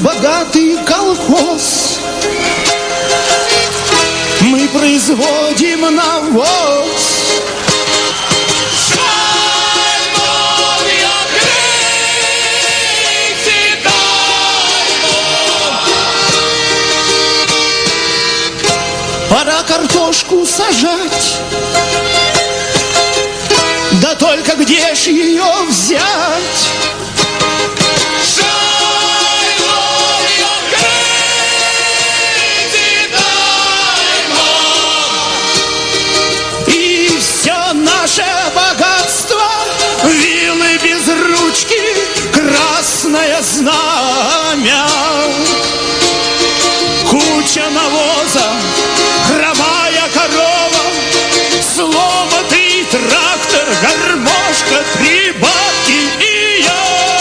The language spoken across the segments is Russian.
богатый колхоз. Мы производим навоз. Пора картошку сажать, да только где ж ее взять? И все наше богатство, вилы без ручки, красное знамя. Куча навоза, хромая корова, сломанный трактор, гармошка, три бабки и я.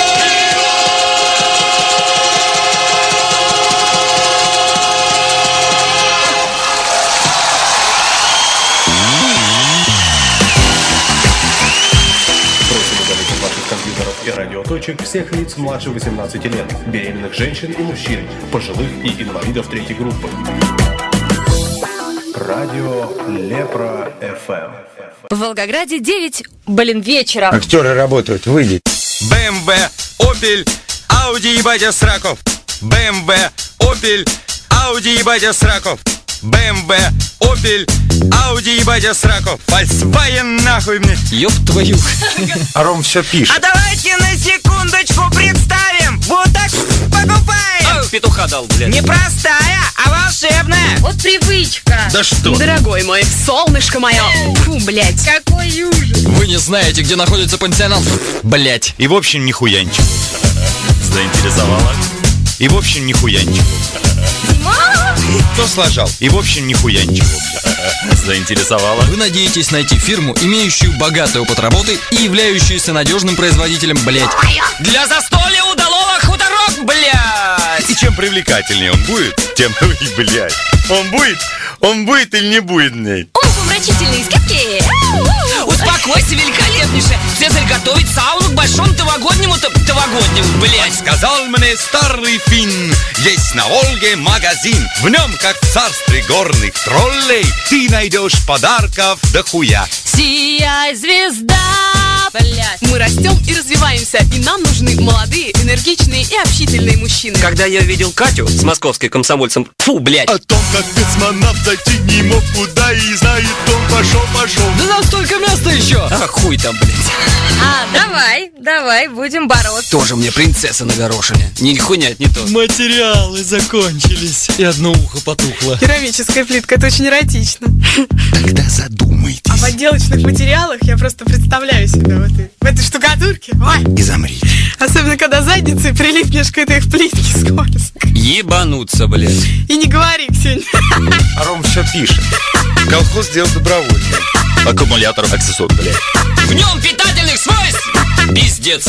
Просим удалить от ваших компьютеров и радиоточек всех лиц младше 18 лет, беременных женщин и мужчин, пожилых и инвалидов третьей группы. Радио Лепра ФМ. В Волгограде 9, вечера. Актеры работают, выйди. БМВ, Опель, Ауди ебать сраков. БМВ, Опель, Ауди ебать сраков. БМВ, Опель, Ауди ебать сраков. Фольксваген нахуй мне. Ёб твою. А Ром все пишет. А давайте на секундочку представим. Вот так покупаем. Петуха дал, блядь. Не простая, а волшебная. Вот привычка. Да что? Дорогой мой, солнышко мое. Фу, блядь. Какой ужас. Вы не знаете, где находится пансионат? Блядь. И в общем нихуя ничего. Заинтересовало. И в общем нихуя ничего. Кто сложал? И в общем нихуя ничего. Заинтересовало. Вы надеетесь найти фирму, имеющую богатый опыт работы и являющуюся надежным производителем, блядь. Для застолья удалого хуторок, блядь. И чем привлекательнее он будет, тем, блядь. Он будет или не будет, блядь. Умопомрачительные скидки. Успокойся, великолепнейше. Цезарь готовит сауну к большому новогоднему, блядь. Сказал мне старый финн, есть на Волге магазин. В нем, как в царстве горных троллей, ты найдешь подарков дохуя. Сияй, звезда. Блядь. Мы растем и развиваемся, и нам нужны молодые, энергичные и общительные мужчины. Когда я видел Катю с московским комсомольцем, фу, блядь. О том, как космонавт зайти не мог куда, и знает он, пошел. Да нам столько места еще. А хуй там, блядь. Давай, будем бороться. Тоже мне принцесса на горошине. Ни хуйня, не то. Материалы закончились, и одно ухо потухло. Керамическая плитка, это очень эротично. Тогда задумайтесь А в отделочных материалах я просто представляю себя в этой штукатурке. Ой. и замрите. Особенно, когда задницей прилипнешь к этой плитке скользко. Ебануться, блядь. И не говори, Ксюнь. А Ром все пишет. Колхоз сделал добровольно. Аккумулятор, аксессуар, блядь. В нем питательных свойств. Пиздец.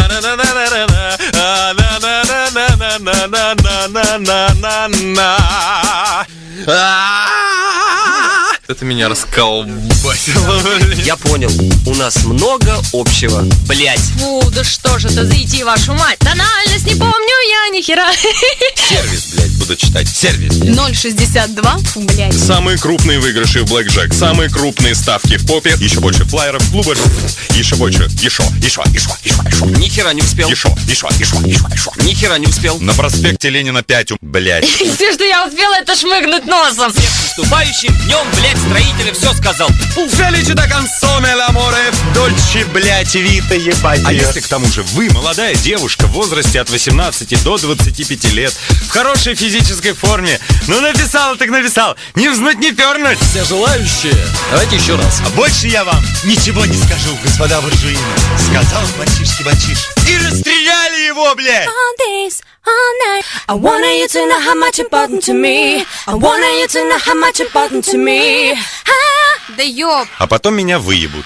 Это меня расколбасило. Я понял, у нас много общего, блядь. Фу, да что же это, зайти вашу мать. Тональность не помню я ни хера. Сервис, блядь, буду читать. Сервис. 0,62, фу, блядь. Самые крупные выигрыши в блэкджек, самые крупные ставки в попе, еще больше флайеров в клубах, еще больше, еще. Ни хера не успел. Еще. Ни хера не успел. На проспекте Ленина 5, блядь. Все, что я успела, это шмыгнуть носом. Всех наступающим днем, блядь, строителя все сказал. Феличи да консоме l'amore, дольче, блядь, вита, ебать. А если к тому же вы молодая девушка в возрасте от 18 до 25 лет, в хорошей физической форме, ну написал, так написал, не взнуть, не пернуть. Все желающие, давайте еще раз. А больше я вам ничего не скажу, господа буржуины. Сказал мальчишки-мальчиш. И расстреляли его, блядь. All days, all night. I want you to know how much important to me. I want you to know how much important to me. Да ёб. А потом меня выебут.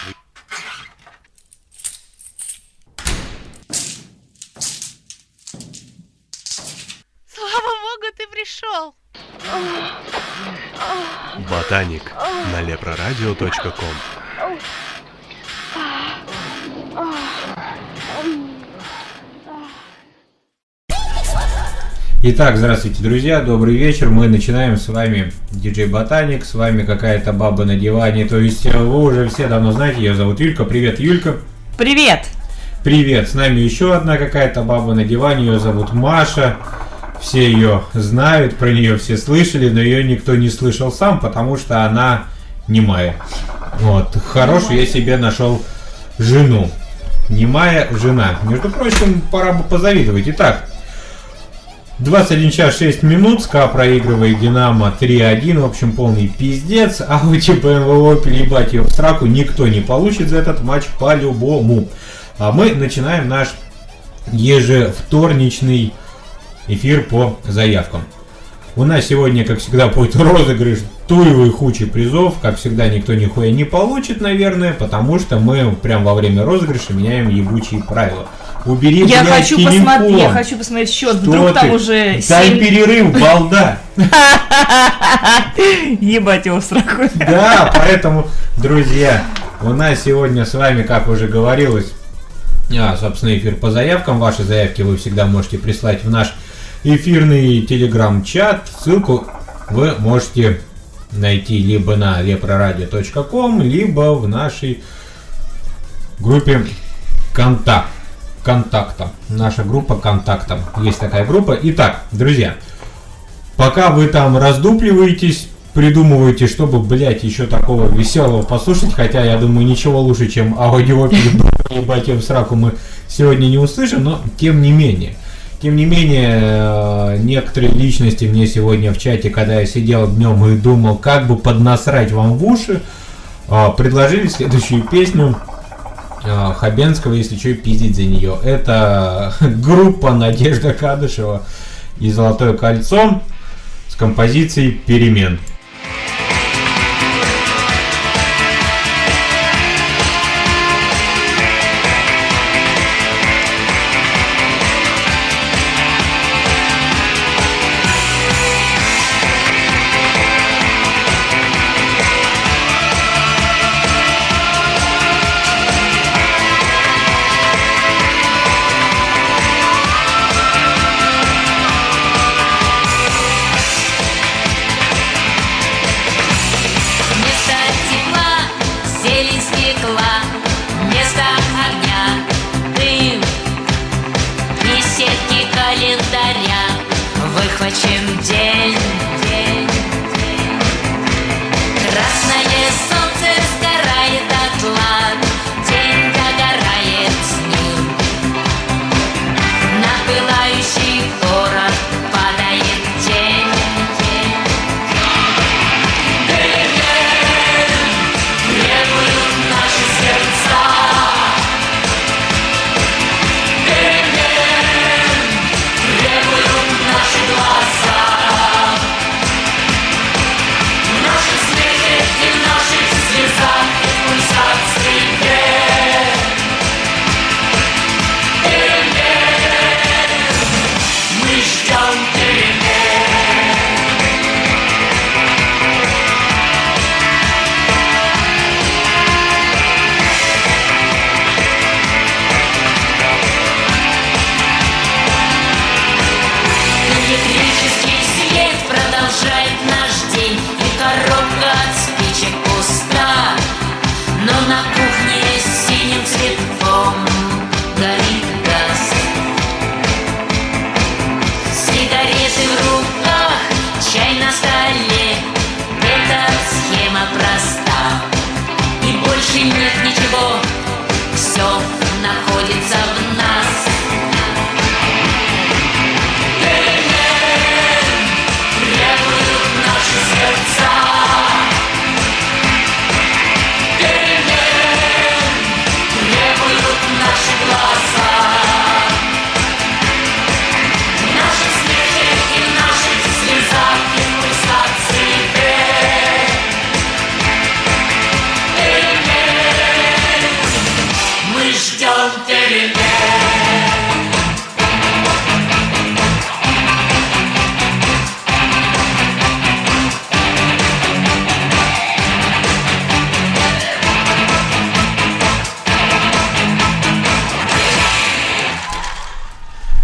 Слава богу, ты пришел. Ботаник на leproradio.com. Итак, здравствуйте, друзья, добрый вечер. Мы начинаем, с вами диджей Ботаник, с вами какая-то баба на диване. То есть вы уже все давно знаете, ее зовут Юлька. Привет, Юлька. Привет. Привет, с нами еще одна какая-то баба на диване, ее зовут Маша. Все ее знают, про нее все слышали, но ее никто не слышал сам, потому что она немая. Вот, хорошую я себе нашел жену. Немая жена. Между прочим, пора бы позавидовать. Итак, 21 час 6 минут, СКА проигрывает Динамо 3-1, в общем, полный пиздец, а у БМВ перебать ее в сраку никто не получит за этот матч по-любому. А мы начинаем наш ежевторничный эфир по заявкам. У нас сегодня, как всегда, будет розыгрыш туевой хучи призов. Как всегда, никто нихуя не получит, наверное, потому что мы прям во время розыгрыша меняем ебучие правила. Убери, я блядь, хочу телефон. посмотреть, я хочу посмотреть счет. Что Вдруг ты? там уже Дай 7. перерыв, балда. Ебать его в сраку. Да, поэтому, друзья, у нас сегодня с вами, как уже говорилось, собственно, эфир по заявкам. Ваши заявки вы всегда можете прислать в наш эфирный телеграм-чат. Ссылку вы можете найти либо на leproradio.com, либо в нашей группе контакта. Наша группа контакта. Есть такая группа. Итак, друзья, пока вы там раздупливаетесь, придумываете, чтобы, блять, еще такого веселого послушать, хотя я думаю, ничего лучше, чем аудио ебать в сраку мы сегодня не услышим, но тем не менее, некоторые личности мне сегодня в чате, когда я сидел днем и думал, как бы поднасрать вам в уши, предложили следующую песню Хабенского, если что, пиздить за нее. Это группа Надежда Кадышева и Золотое кольцо с композицией «Перемен». Наши глаза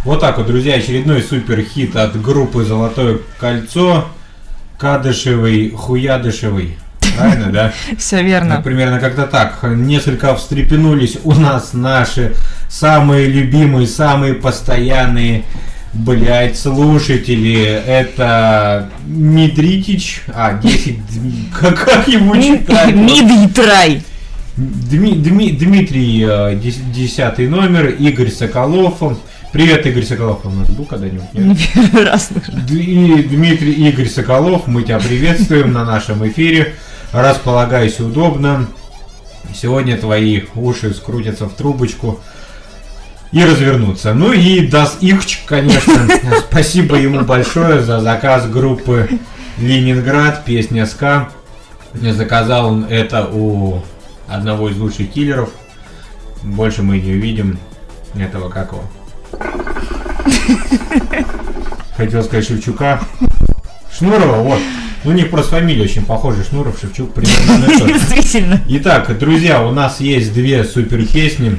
Вот так вот, друзья, очередной супер хит от группы «Золотое кольцо». Кадышевый, Хуядышевый. Правильно, да? Все верно. Ну, примерно как-то так. Несколько встрепенулись у нас наши самые любимые, самые постоянные, блять, слушатели. Это Мидритич. 10. Как его читать? Мидитрай. Дмитрий, 10 номер, Игорь Соколов. Привет, Игорь Соколов, у нас был когда-нибудь? Нет? Первый раз слышу. Дмитрий Игорь Соколов, мы тебя приветствуем на нашем эфире. Располагайся удобно. Сегодня твои уши скрутятся в трубочку и развернутся. Ну и Das Ich, конечно. Спасибо ему большое за заказ группы Ленинград, песня «СКА». Заказал он это у одного из лучших киллеров. Больше мы не увидим этого какого. Хотел сказать Шевчука. Шнурова, вот. У них просто фамилия очень похожа. Шнуров, Шевчук, примерно. Действительно. Итак, друзья, у нас есть две супер песни.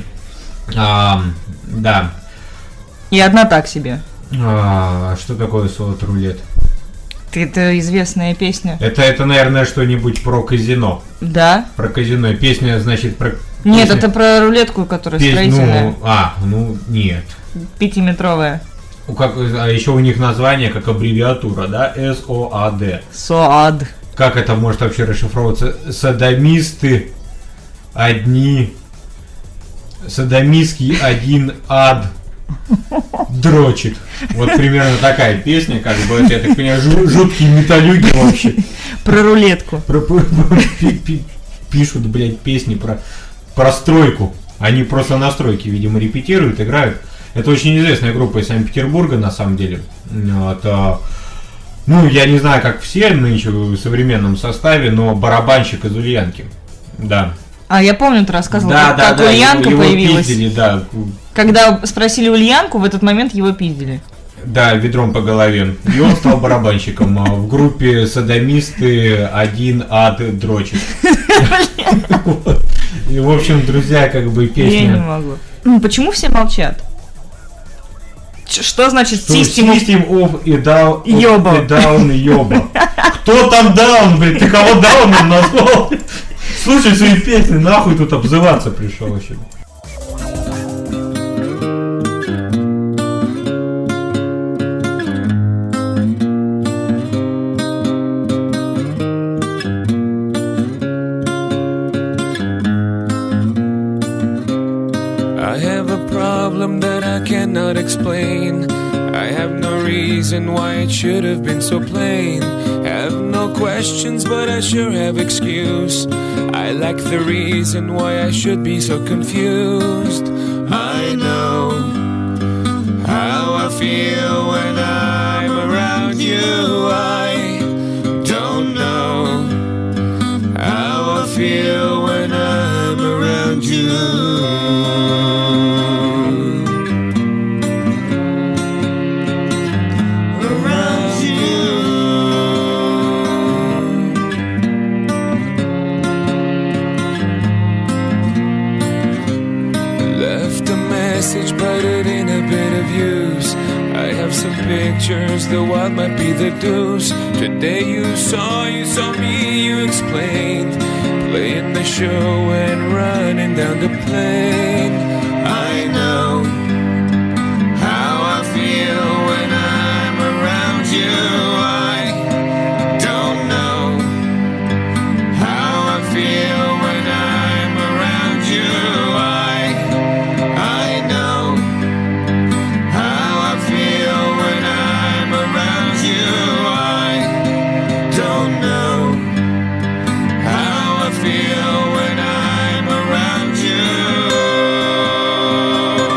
Да. И одна так себе. Что такое «Солод рулет»? Это известная песня. Это, наверное, что-нибудь про казино. Да. Про казино. Песня, значит, про... Нет, это про рулетку, которая строительная. Нет. 5-метровая. А еще у них название как аббревиатура, да? СОАД. СОАД. Как это может вообще расшифровываться? Садомисты одни... Садомистский один ад дрочит. Вот примерно такая песня, как бы, я так понимаю, жуткие металюги вообще. Про рулетку. Пишут, блядь, песни про стройку. Они просто на стройке, видимо, репетируют, играют. Это очень известная группа из Санкт-Петербурга, на самом деле. Вот, я не знаю, как все нынче в современном составе, но барабанщик из Ульянки. Да. Я помню, ты рассказывал, как Ульянка его появилась. Пиздили, да. Когда спросили Ульянку, в этот момент его пиздили. Да, ведром по голове. И он стал барабанщиком в группе «Садомисты один ад дрочит». И, в общем, друзья, как бы песня... Я не могу. Почему все молчат? Что значит System of a Down Ёба? Ёба. Кто там даун, блядь? Ты кого дауном назвал? Слушай свои песни, нахуй тут обзываться пришел вообще. I have a problem that I cannot explain. I have no reason why it should have been so plain. Have no questions, but I sure have excuse. I lack the reason why I should be so confused. I know how I feel when I'm around you. I don't know how I feel when I'm around you. But it ain't a bit of use. I have some pictures, the what might be the deuce. Today you saw me, you explained. Playing the show and running down the plane. I know how I feel when I'm around you. I don't know how I feel when I'm around you. I know how I feel when I'm around you. I don't know how I feel when I'm around you.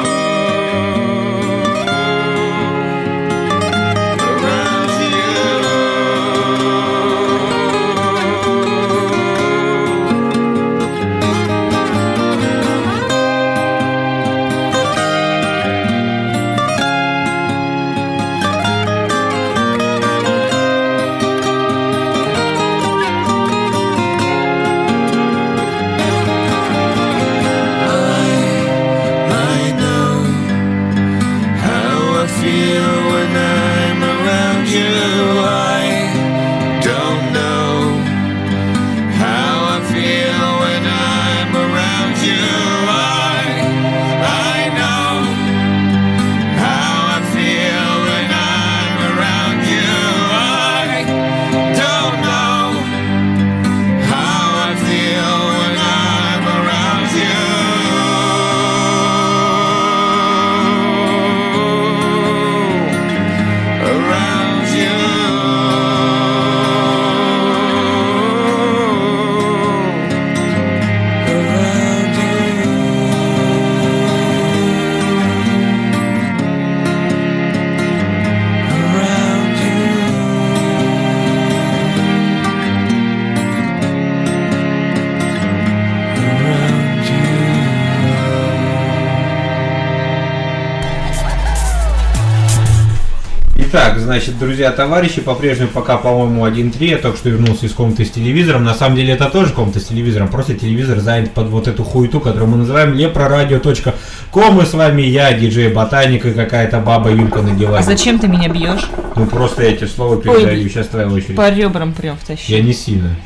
Итак, значит, друзья, товарищи, по-прежнему пока, по-моему, 1-3. Я только что вернулся из комнаты с телевизором. На самом деле это тоже комната с телевизором. Просто телевизор занят под вот эту хуету, которую мы называем leproradio.com. И с вами я, диджей Ботаник, и какая-то баба Юлька на диване. А зачем ты меня бьешь? Ну просто я тебе слово передаю. Сейчас твоя очередь. По ребрам прям втащи. Я не сильно.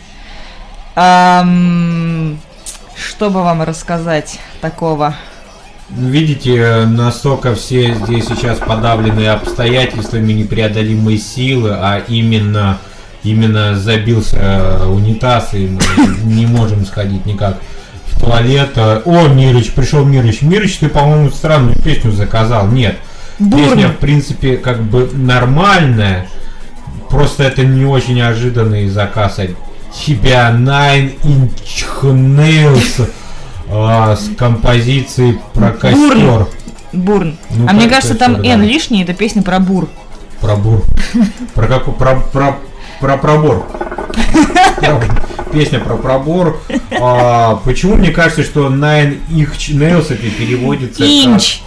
Что бы вам рассказать такого? Видите, настолько все здесь сейчас подавлены обстоятельствами непреодолимой силы, а именно забился унитаз, и мы не можем сходить никак в туалет. О, Мирыч, пришел Мирыч. Мирыч, ты, по-моему, странную песню заказал. Нет, песня, в принципе, как бы нормальная, просто это не очень неожиданный заказ от тебя. Nine Inch Nails. С композицией про костер. Бурн. Ну, а мне кажется, там да. Н лишний, это песня про бур. Про бур. Про какой? Про пробор. Песня про пробор. Почему мне кажется, что Nine Inch Nails это переводится Инч.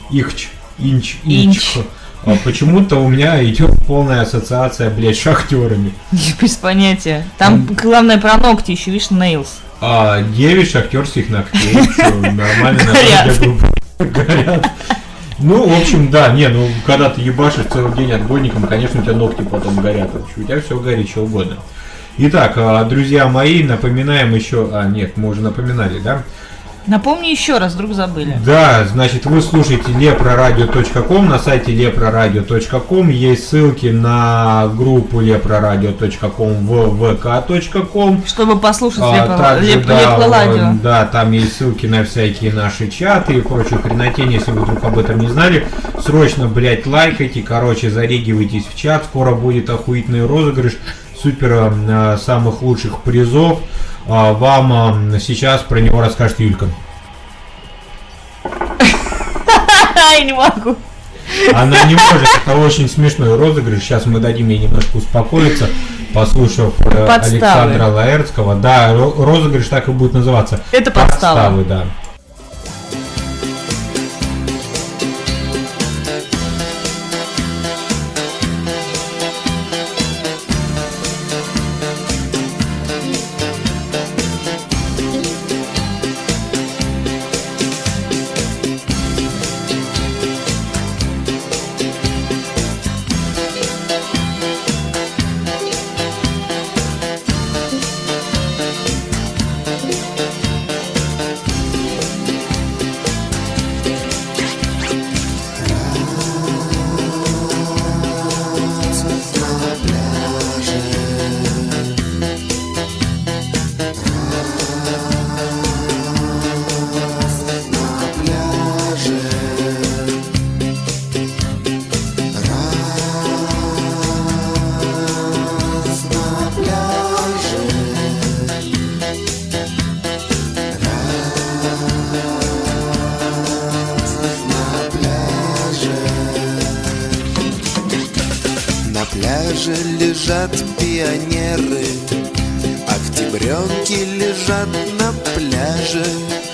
Инч. Почему-то у меня идет полная ассоциация, блядь, с шахтерами. Без понятия. Там главное про ногти еще, видишь, Nails. 9 шахтерских ногтей. Все нормально. Горят. Ну, в общем, да, когда ты ебашишь целый день отбойником, конечно, у тебя ногти потом горят. У тебя все горит, что угодно. Итак, друзья мои, напоминаем еще... нет, мы уже напоминали, да? Напомни еще раз, вдруг забыли. Да, значит, вы слушаете leproradio.com, на сайте leproradio.com есть ссылки на группу leproradio.com в vk.com. Чтобы послушать Лепрорадио. Да, там есть ссылки на всякие наши чаты и прочую хренотень, если вы вдруг об этом не знали. Срочно, блять, лайкайте, зарегивайтесь в чат, скоро будет охуительный розыгрыш супер самых лучших призов. Вам сейчас про него расскажет Юлька. Я не могу. Она не может, это очень смешной розыгрыш. Сейчас мы дадим ей немножко успокоиться, послушав Александра Лаэртского. Да, розыгрыш так и будет называться. Это подставы, да. пляже лежат пионеры, октябренки лежат на пляже,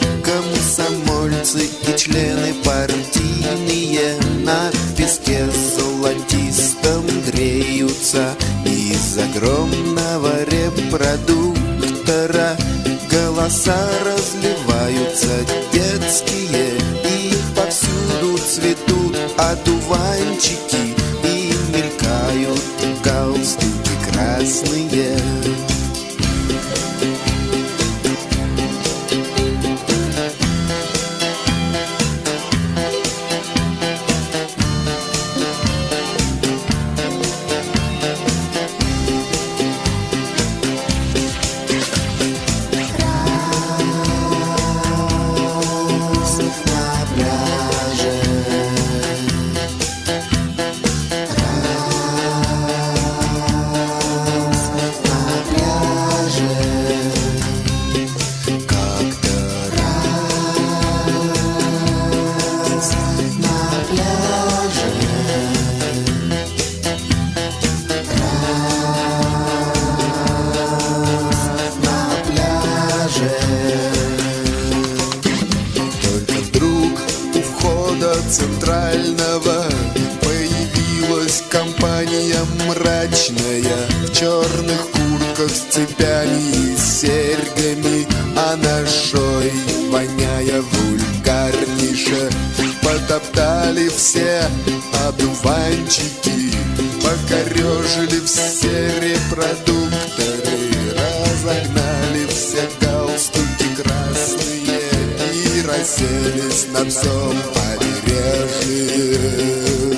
комсомольцы и члены партийные на песке золотистом греются. Из огромного репродуктора голоса разливаются детские, и повсюду цветут одуванчики, и мелькают галстуки красные. Центрального появилась компания мрачная, в черных куртках с цепями и серьгами, а на шее воняя вульгарнейше. Потоптали все одуванчики, покорежили все репродукторы, разогнали все галстуки красные и расселись на всем побережье.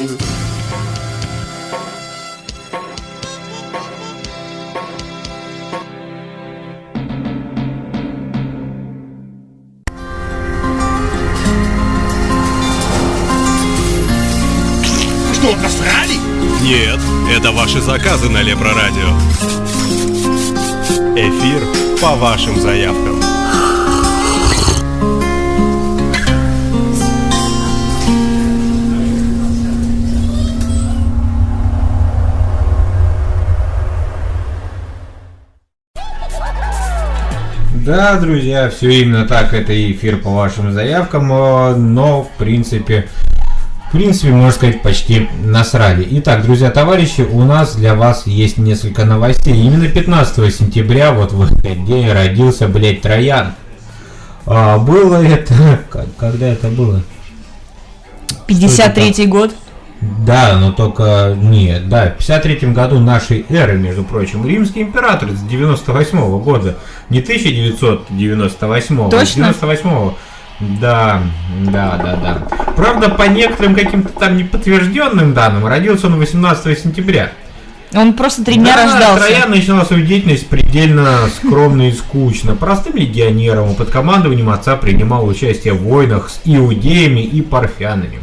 Что, насрали? Нет, это ваши заказы на Лепро-радио. Эфир по вашим заявкам. Да, друзья, все именно так, это эфир по вашим заявкам, но в принципе, можно сказать, почти насрали. Итак, друзья, товарищи, у нас для вас есть несколько новостей. Именно 15 сентября, вот в этот день, родился, блядь, Троян. Было это... Когда это было? 53-й год. Да, но только... Нет, да, в 53-м году нашей эры, между прочим, римский император с 98-го года. Не 1998-го, Точно? а 98-го. Да. Правда, по некоторым каким-то там неподтвержденным данным, родился он 18 сентября. Он просто 3 дня рождался. Троян начинал свою деятельность предельно скромно и скучно. Простым легионером, под командованием отца принимал участие в войнах с иудеями и парфянами.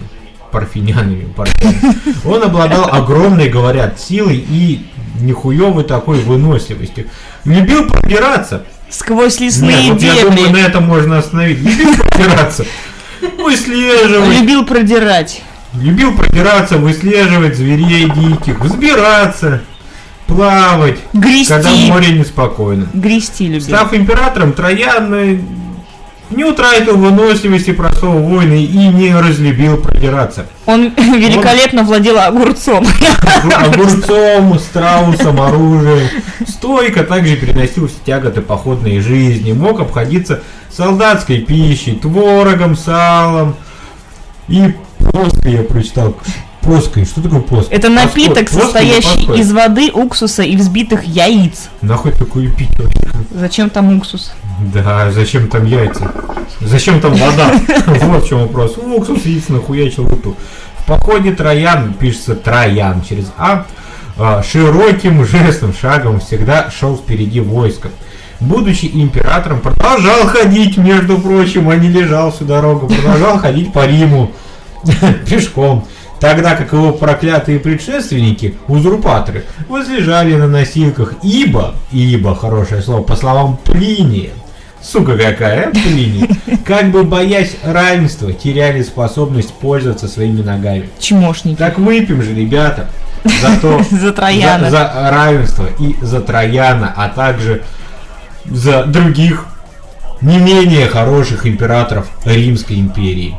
Он обладал огромной, говорят, силой и нихуевой такой выносливостью. Любил продираться. Сквозь лесные Нет, вот дебри. я думаю, на этом можно остановить. Любил продираться, выслеживать. Любил продираться, выслеживать зверей диких, взбираться, плавать, грести. Когда море неспокойно. Грести любил. Став императором, Троян не утратил выносливости простого воина и не разлюбил продираться. Он великолепно владел огурцом. Огурцом, страусом, оружием. Стойко также переносил все тяготы походной жизни. Мог обходиться солдатской пищей, творогом, салом. И плоской я прочитал. Плоской, что такое плоской? Это напиток, состоящий из воды, уксуса и взбитых яиц. Нахуй такое пить? Зачем там уксус? Да, зачем там яйца? Зачем там вода? Вот в чем вопрос. Уксус, яйца нахуячил рту. В походе Троян, пишется Троян через широким жестом, шагом всегда шел впереди войска. Будучи императором, продолжал ходить, между прочим, а не лежал всю дорогу. Продолжал ходить по Риму пешком. Тогда как его проклятые предшественники, узурпаторы, возлежали на носилках, ибо, хорошее слово, по словам Плиния, сука какая, Плиний, как бы боясь равенства, теряли способность пользоваться своими ногами. Чмошники. Так выпьем же, ребята, за то, за Трояна. За равенство и за Трояна, а также за других не менее хороших императоров Римской империи.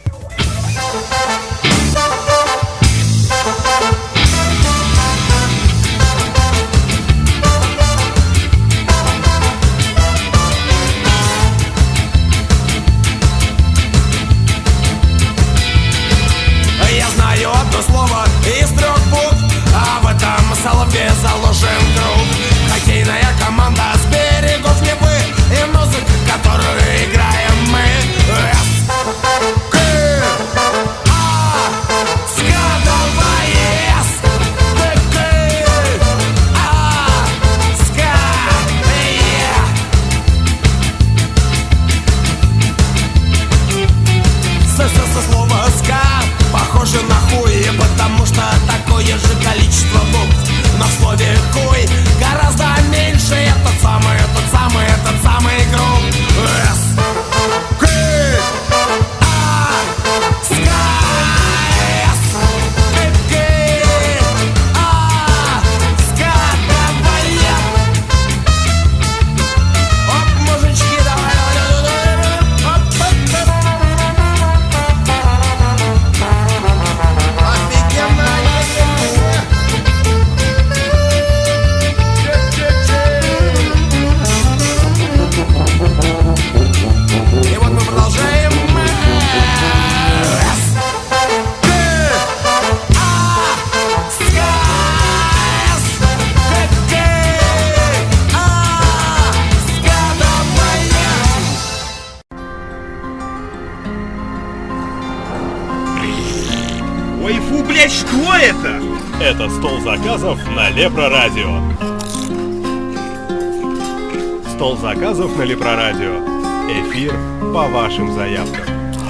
Заложен круг. Хоккейная команда с берегов Невы, и музыка, которую играем мы. Слово ска похоже на хуй, потому что такое же количество букв. Но в слове хуй гораздо меньше этот самый групп. С, К, А, ска, С, К, А, ска, давай. Оп, мужички, давай. Офигенно. это? Это стол заказов на Лепрорадио. Стол заказов на Лепрорадио. Эфир по вашим заявкам.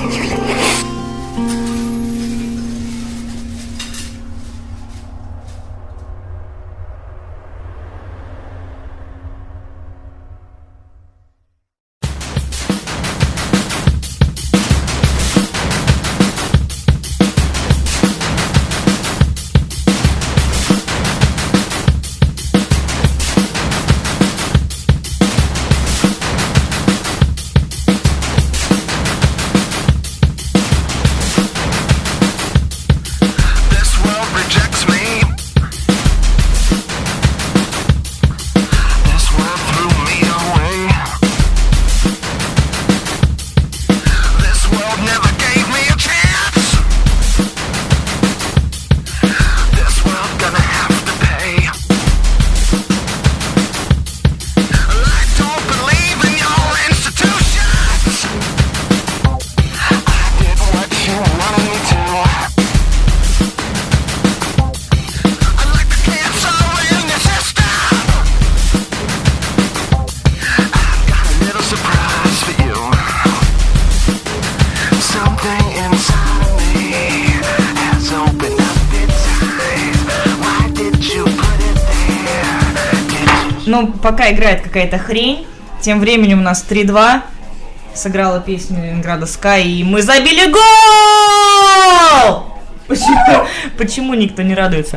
Ну, пока играет какая-то хрень. Тем временем у нас 3-2. Сыграла песню Ленинграда Sky, и мы забили гол! Почему никто не радуется?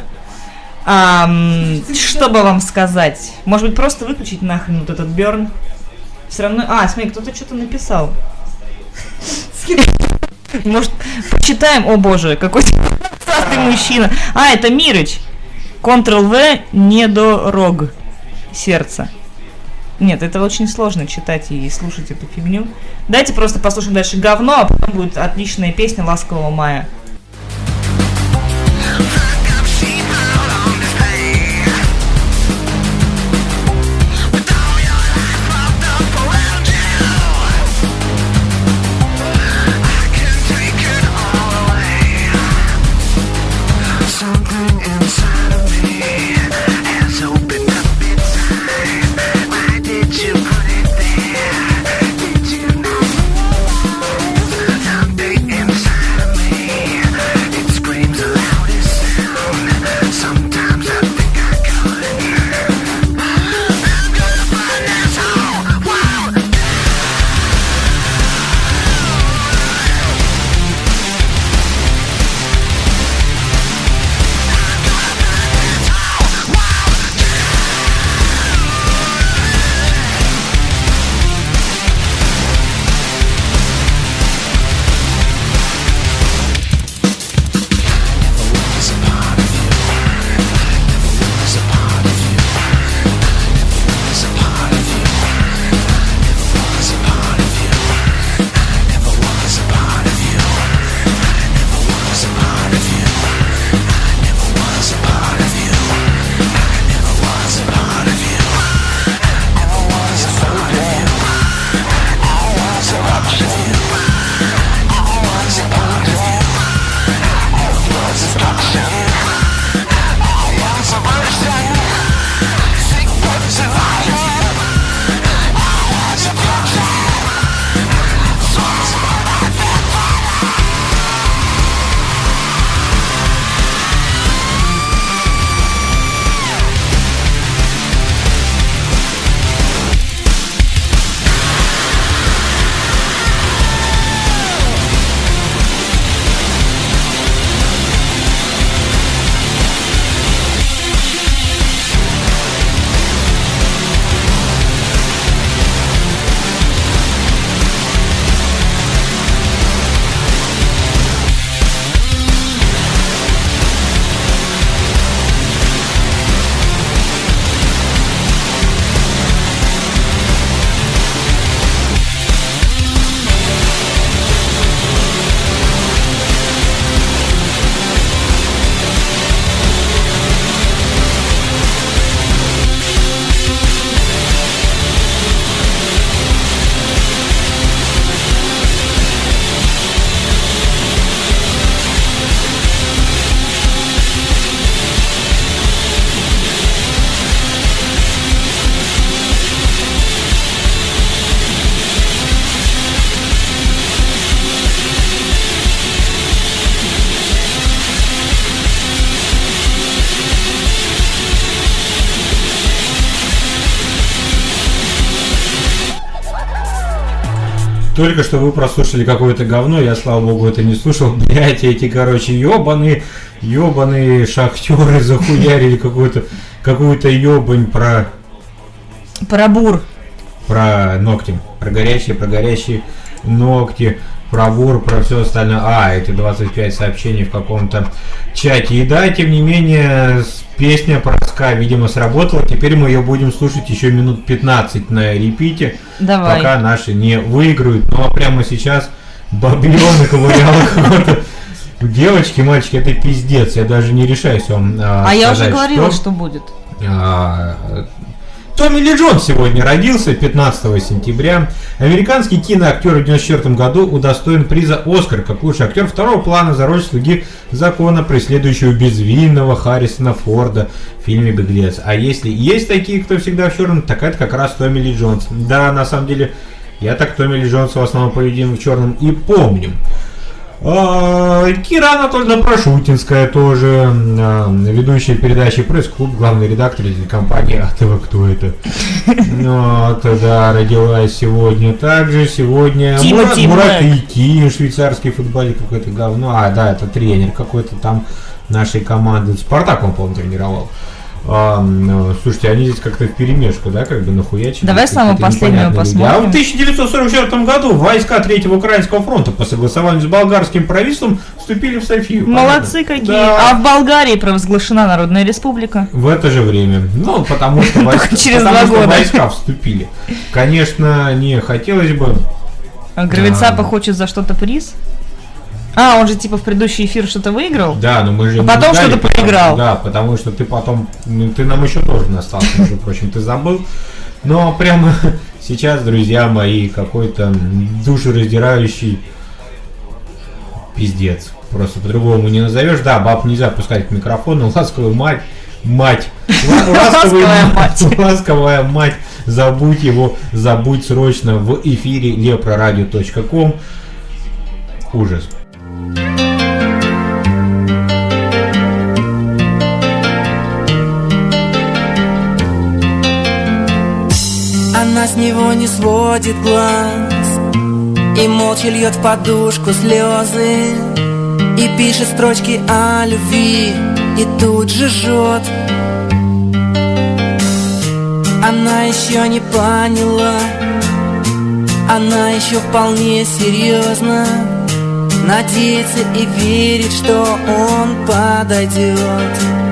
Что бы вам сказать? Может быть, просто выключить нахрен вот этот Burn? Все равно... смотри, кто-то что-то написал. Может, почитаем? О боже, какой ты мужчина. Это Мирыч. Ctrl-V, недорог. Сердце. Нет, это очень сложно читать и слушать эту фигню. Давайте просто послушаем дальше говно, а потом будет отличная песня «Ласкового мая». Inside of me Только что вы прослушали какое-то говно, я, слава богу, это не слушал. Блять, эти, короче, ебаные шахтеры захуярили какую-то ебань про Бур. Про ногти. Про горящие ногти. Про бур, про все остальное. Эти 25 сообщений в каком-то чате. И да, тем не менее, песня про ска, видимо, сработала. Теперь мы ее будем слушать еще минут 15 на репите. Давай. Пока наши не выиграют. Ну а прямо сейчас баблёна ковыряла какого-то. Девочки, мальчики, это пиздец. Я даже не решаюсь вам сказать, я уже говорила, что будет. Томми Ли Джонс сегодня родился 15 сентября. Американский киноактер в 1994 году удостоен приза «Оскар» как лучший актер второго плана за роль слуги закона, преследующего безвинного Харрисона Форда в фильме «Беглец». А если есть такие, кто всегда в черном, так это как раз Томми Ли Джонс. Да, на самом деле, я так Томми Ли Джонса в основном по «Видим в черном» и помню. Кира Анатольевна Прошутинская тоже, ведущая передачи «Пресс-клуб», главный редактор телекомпании АТВ. Кто это? Да, родилась сегодня. Также сегодня Мурат Икин, швейцарский футболист, какое-то говно. Да, это тренер какой-то там нашей команды. Спартак он, по-моему, тренировал. Слушайте, они здесь как-то вперемешку, да, как бы нахуячили. Давай самую последнюю посмотрим. А в 1944 году войска Третьего Украинского фронта по согласованию с болгарским правительством вступили в Софию. Молодцы какие. Да. А в Болгарии провозглашена Народная Республика. В это же время. Ну, потому что войска вступили. Конечно, не хотелось бы. Гравицапа хочет за что-то приз? Он же типа в предыдущий эфир что-то выиграл? Да, но мы же... потом что-то проиграл. Да, потому что ты потом... ты нам еще тоже настался, между прочим, ты забыл. Но прямо сейчас, друзья мои, какой-то душераздирающий пиздец. Просто по-другому не назовешь. Да, баб нельзя пускать к микрофону. Ласковая мать. Ласковая мать. Забудь срочно в эфире leproradio.com. Ужас. Она с него не сводит глаз и молча льет в подушку слезы, и пишет строчки о любви, и тут же жжет. Она еще не поняла, она еще вполне серьезно надеется и верит, что он подойдет.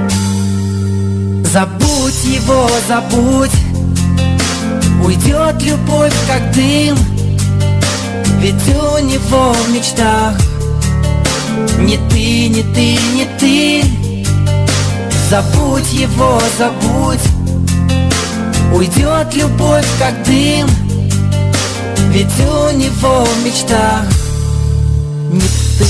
Забудь его, забудь. Уйдет любовь, как дым, ведь у него в мечтах не ты, не ты, не ты. Забудь его, забудь. Уйдет любовь, как дым, ведь у него в мечтах не ты.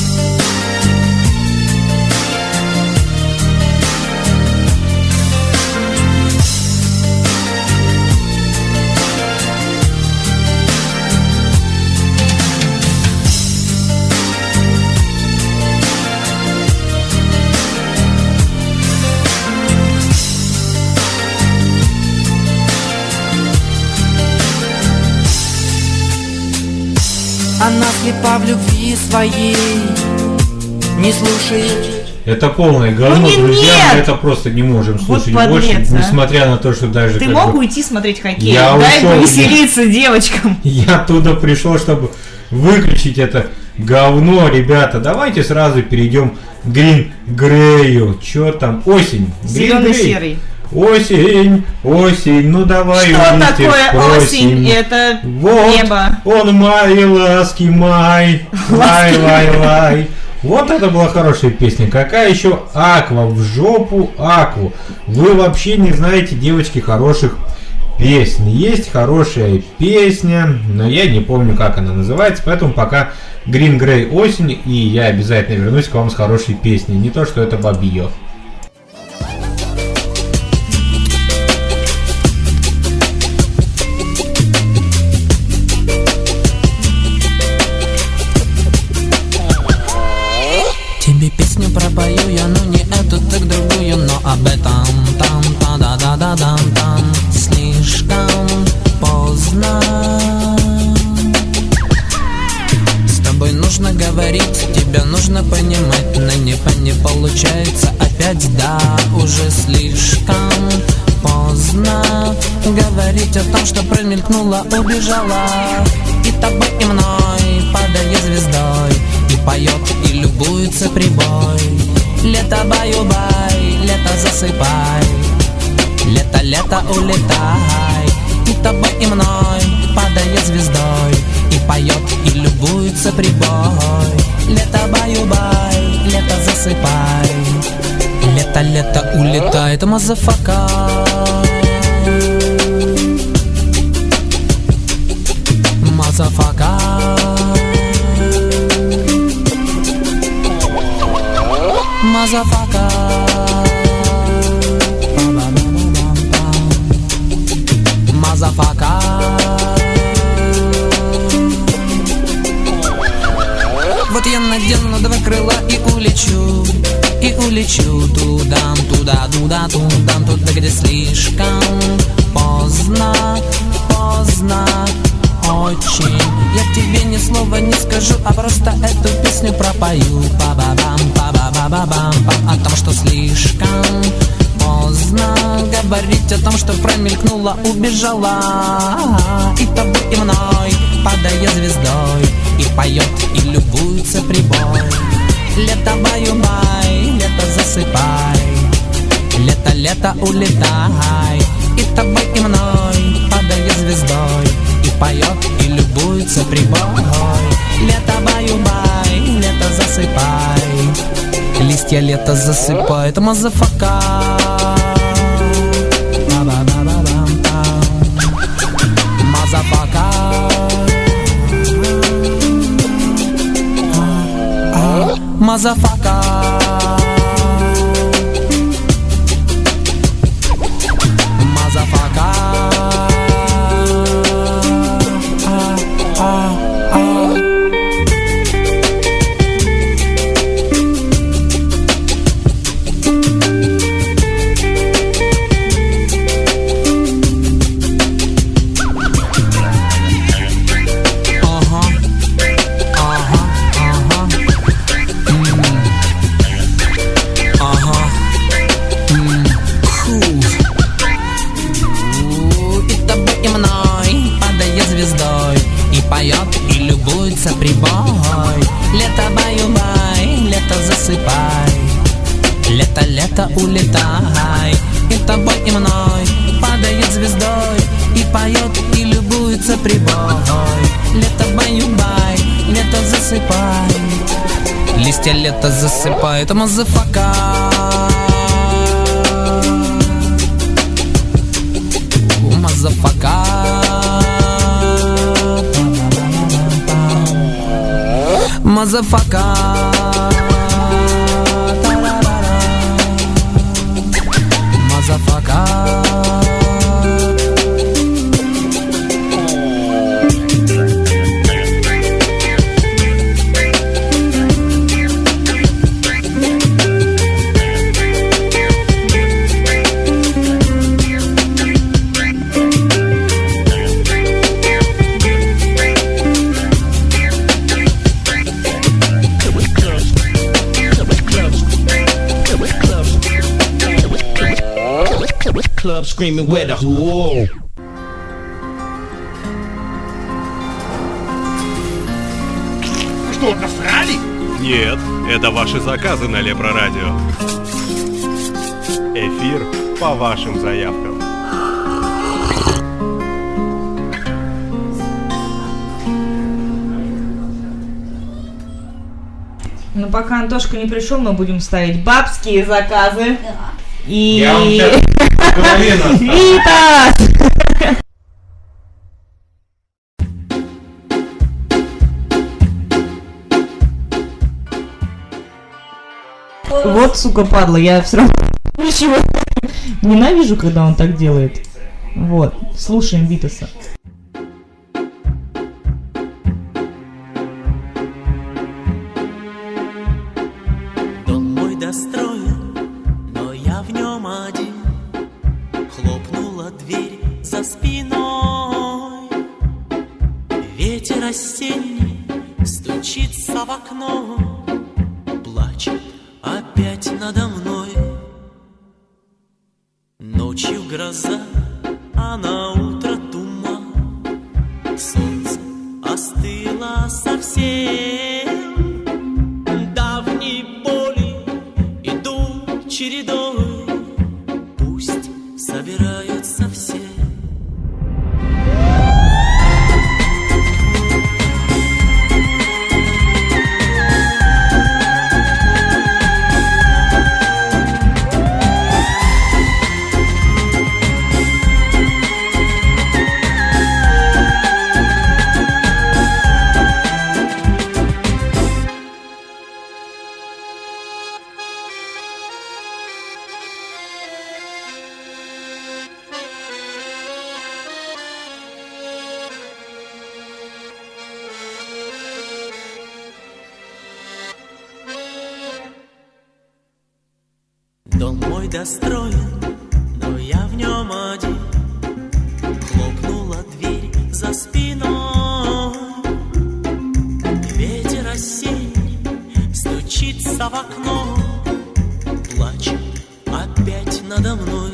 Она слепа в любви своей, не слушает. Это полное говно, друзья, мы это просто не можем слушать больше, несмотря на то, что даже... Ты мог уйти смотреть хоккей, дай повеселиться девочкам. Я оттуда пришел, чтобы выключить это говно, ребята. Давайте сразу перейдем к Green Grey'ю. Чё там? Осень. Зелёно-серый. Осень, ну давай. Что такое осень? Это вот небо. Он май, ласки, май. Лай. Вот это была хорошая песня. Какая еще Аква? В жопу Акву. Вы вообще не знаете, девочки, хороших песен. Есть хорошая песня, но я не помню, как она называется. Поэтому пока Green Grey осень, и я обязательно вернусь к вам с хорошей песней. Не то, что это бабье. Тебе песню пропою я, ну не эту, так другую, но об этом там слишком поздно. говорить о том, что промелькнула, убежала. И тобой, и мной, падая звездой, и поет, и любуется прибой. Лето баю-бай, лето засыпай, лето, лето улетай. И тобой, и мной, падая звездой, и поет, и любуется прибой. Лето баю-бай, лето засыпай, лето, лето улетает, мазафака. Мазафака. Мазафака. Мазафака. Вот я надену два крыла и улечу туда, туда, туда, туда, туда, где слишком поздно, поздно очень. Я тебе ни слова не скажу, а просто эту песню пропою. Па-ба-бам, па-ба-ба-ба-бам, о том, что слишком поздно говорить о том, что промелькнула, убежала. И тобой, и мной, падая звездой, и поет, и любуется прибой. Лето баю-бай, лето засыпай, лето, лето улетай. И тобой, и мной, падая звездой, и поет, и любуется прибой. Лето баю-бай, лето засыпай, листья лето засыпает, мазафака. Мазафака. Мазафака. Мазафака. Прибой. Лето баю-бай, лето засыпай, лето, лето улетай. И тобой, и мной падает звездой, и поет, и любуется прибой. Лето баю-бай, лето засыпай, листья лето засыпает, мазафака. Мазафака. Мазафака. Мазафака. Club screaming where the whoa. Что, насрали? Нет, это ваши заказы на Лепрорадио. Эфир по вашим заявкам. Ну, пока Антошка не пришел, мы будем ставить бабские заказы. И... Я вам сейчас половину. Витас! Вот, сука, падла, я все равно ненавижу, когда он так делает. Вот, слушаем Витаса. Дом мой достроен, но я в нем один. Хлопнула дверь за спиной. Ветер осенний стучится в окно, плачет опять надо мной. Ночью гроза А на утро туман, солнце остыло совсем. Давние боли идут чередой, пусть собираются все. Дом мой достроен, но я в нем один. Хлопнула дверь за спиной. Ветер осенний стучится в окно, плачет опять надо мной.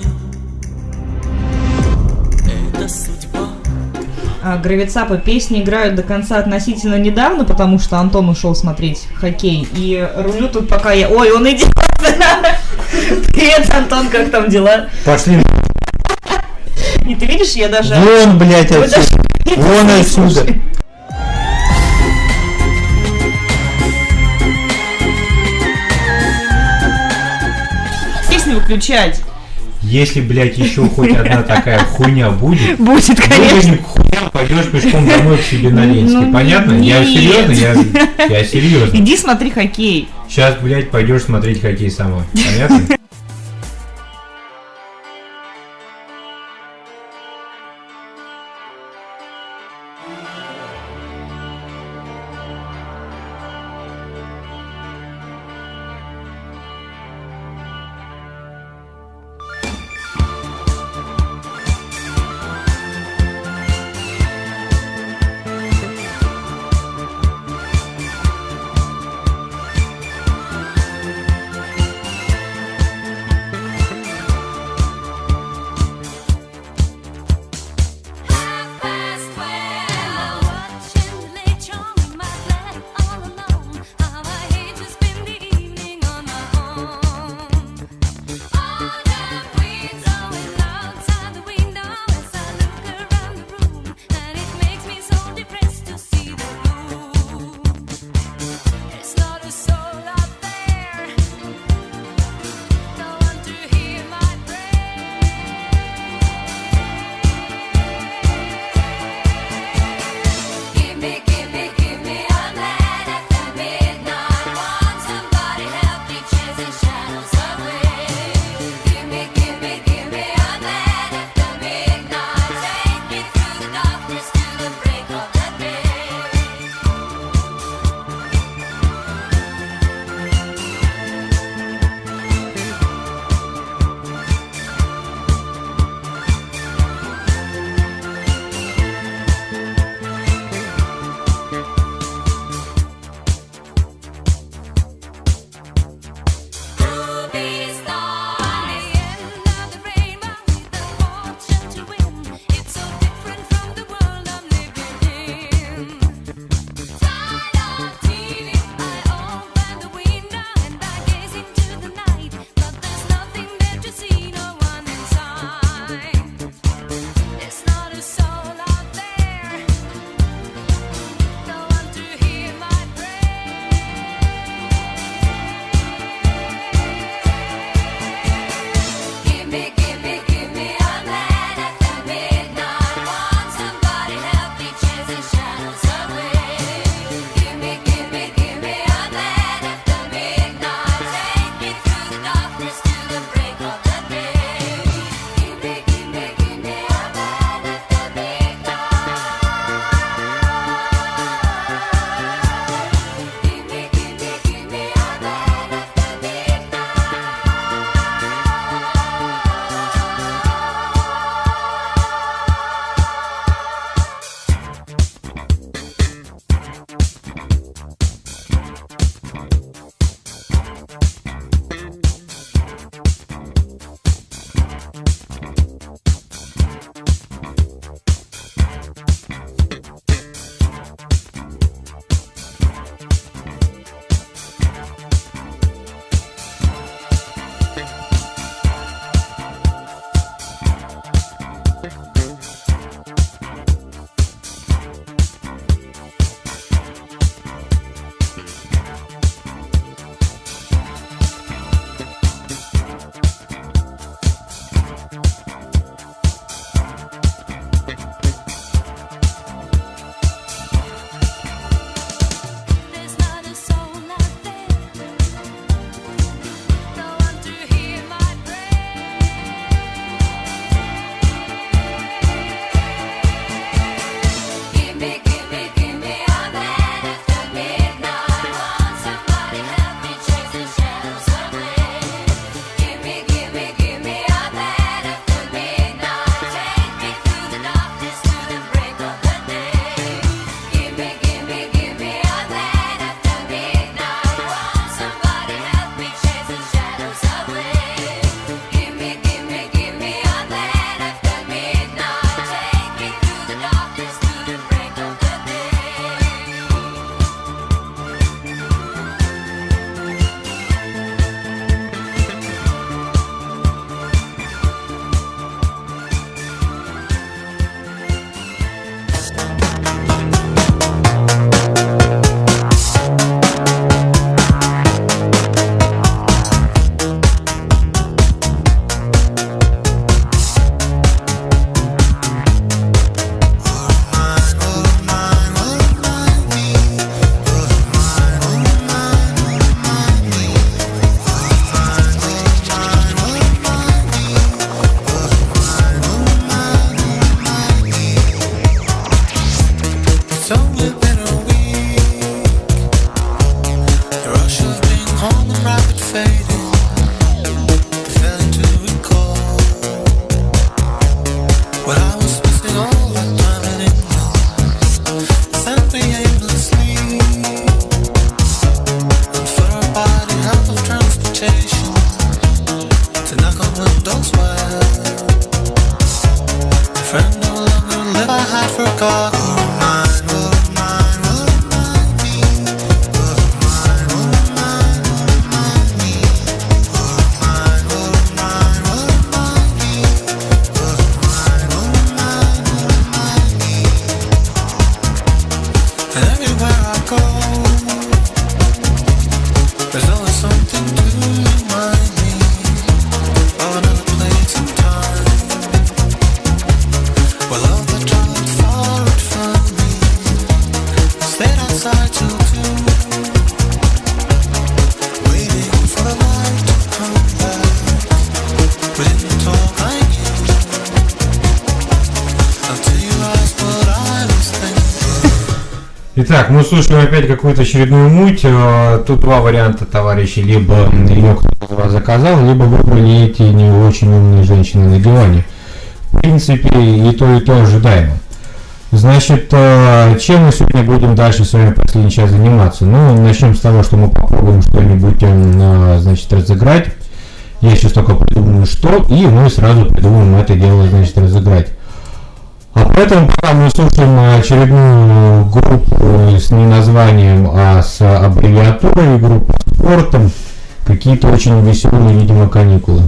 Это судьба. Гравицапы песни играют до конца относительно недавно, потому что Антон ушел смотреть хоккей. И рулю тут пока я... Ой, он идет! Привет, Антон, как там дела? Пошли. И ты видишь, я даже... Вон, блядь, отсюда. Вон отсюда. Песню выключать. Если, блядь, еще хоть одна такая хуйня будет... Будет, конечно. Хуйня, пойдешь пешком домой к себе на Ленинский. Ну, понятно? нет. Я серьезно, я серьезно. Иди смотри хоккей. Сейчас, блядь, пойдешь смотреть хоккей сама. Понятно? talk. Would mine be? Would mine be? Would mine be? And everywhere I go, there's always something to remind me of another place and time. Well, love that traveled far from me, stayed outside till 2, waiting for the light to come back. We didn't talk, I knew, until you asked what I was thinking. Итак, мы слушаем опять какую-то очередную муть. Тут два варианта, товарищи. Либо ее кто-то вас заказал, либо вы были эти не очень умные женщины на диване. В принципе, и то ожидаемо. Значит, чем мы сегодня будем дальше с вами последний час заниматься? Ну, начнем с того, что мы попробуем что-нибудь, значит, разыграть. Я сейчас только придумаю, что, и мы сразу придумаем это дело, значит, разыграть. А поэтому пока мы слушаем очередную группу с не названием, а с аббревиатурой, группу спортом, какие-то очень веселые, видимо, каникулы.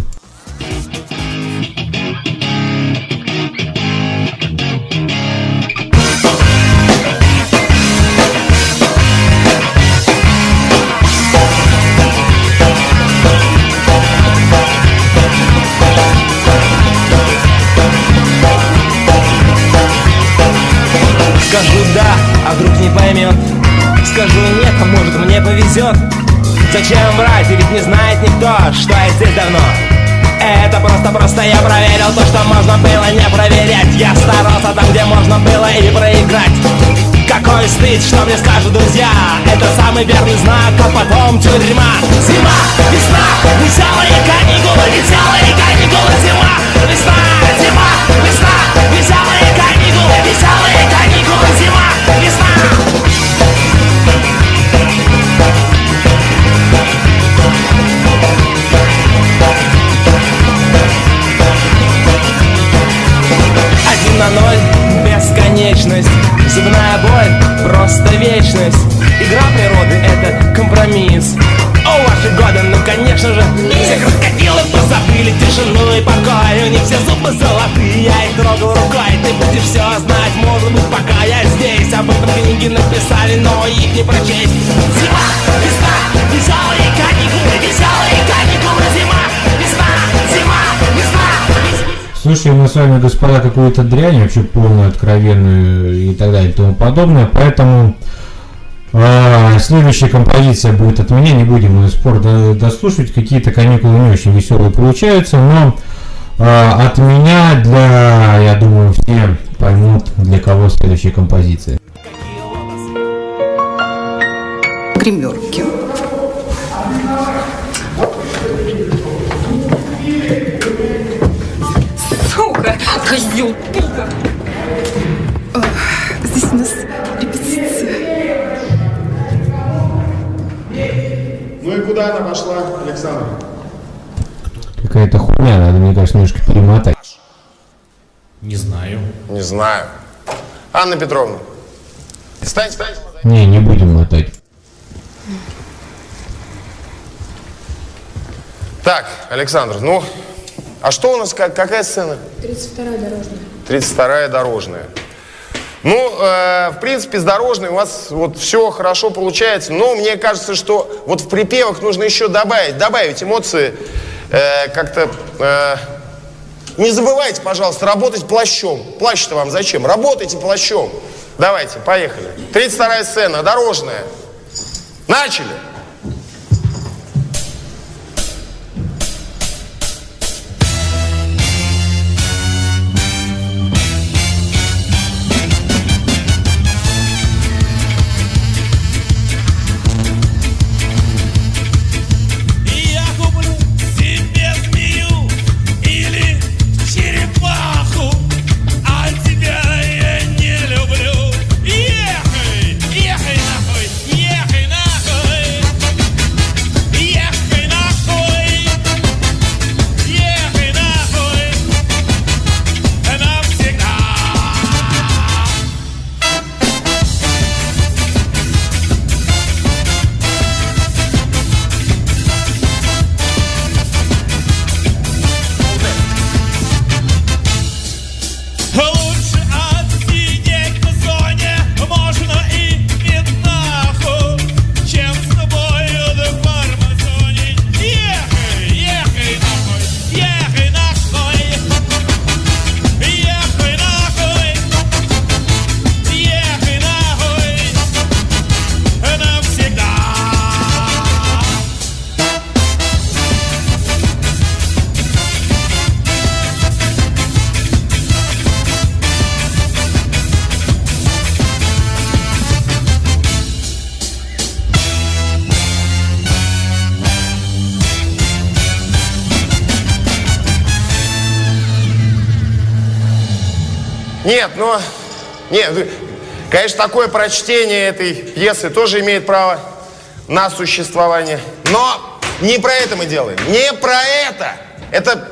Скажу да, а вдруг не поймет. Скажу нет, а может мне повезет. Зачем врать, ведь не знает никто, что я здесь давно. Это просто я проверил то, что можно было не проверять. Я старался там, где можно было и проиграть. Какой стыд, что мне скажут друзья. Это самый верный знак, а потом тюрьма. Зима, весна, веселые каникулы, зима, весна, зима, весна, веселые каникулы, зима, весна. Один на ноль, бесконечность. Зубная боль, просто вечность. Игра природы — это компромисс. О, ваши годы, ну конечно же. Все крокодилы позабыли тишину и покой. У них все зубы золотые, я их трогал рукой. Ты будешь все знать, может быть, пока я здесь. Об этом книги написали, но их не прочесть. Зима, весна, веселые каникулы, зима, весна, зима, весна. Слушаем мы с вами, господа, какую-то дрянь, вообще полную, откровенную и так далее и тому подобное, поэтому следующая композиция будет от меня, не будем мы спор дослушивать, какие-то каникулы не очень веселые получаются, но от меня, я думаю, все поймут, для кого следующая композиция. Гримерки. Сука, козел, пука. Здесь у нас репетиция. Ну и куда она пошла, Александр? Какая-то хуйня, надо, мне кажется, немножко перемотать. Не знаю. Не знаю. Анна Петровна. Встань. Не будем мотать. Так, Александр, ну, а что у нас, какая сцена? 32-я дорожная. 32-я дорожная. Ну, в принципе, с дорожной у вас вот все хорошо получается, но мне кажется, что вот в припевах нужно еще добавить эмоции, как-то... Не забывайте, пожалуйста, работать плащом. Плащ-то вам зачем? Работайте плащом. Давайте, поехали. 32-я сцена, дорожная. Начали! Ехай нахуй, ехай нахуй. Нет, но... Нет, конечно, такое прочтение этой пьесы тоже имеет право на существование. Но не про это мы делаем. Не про это! Это...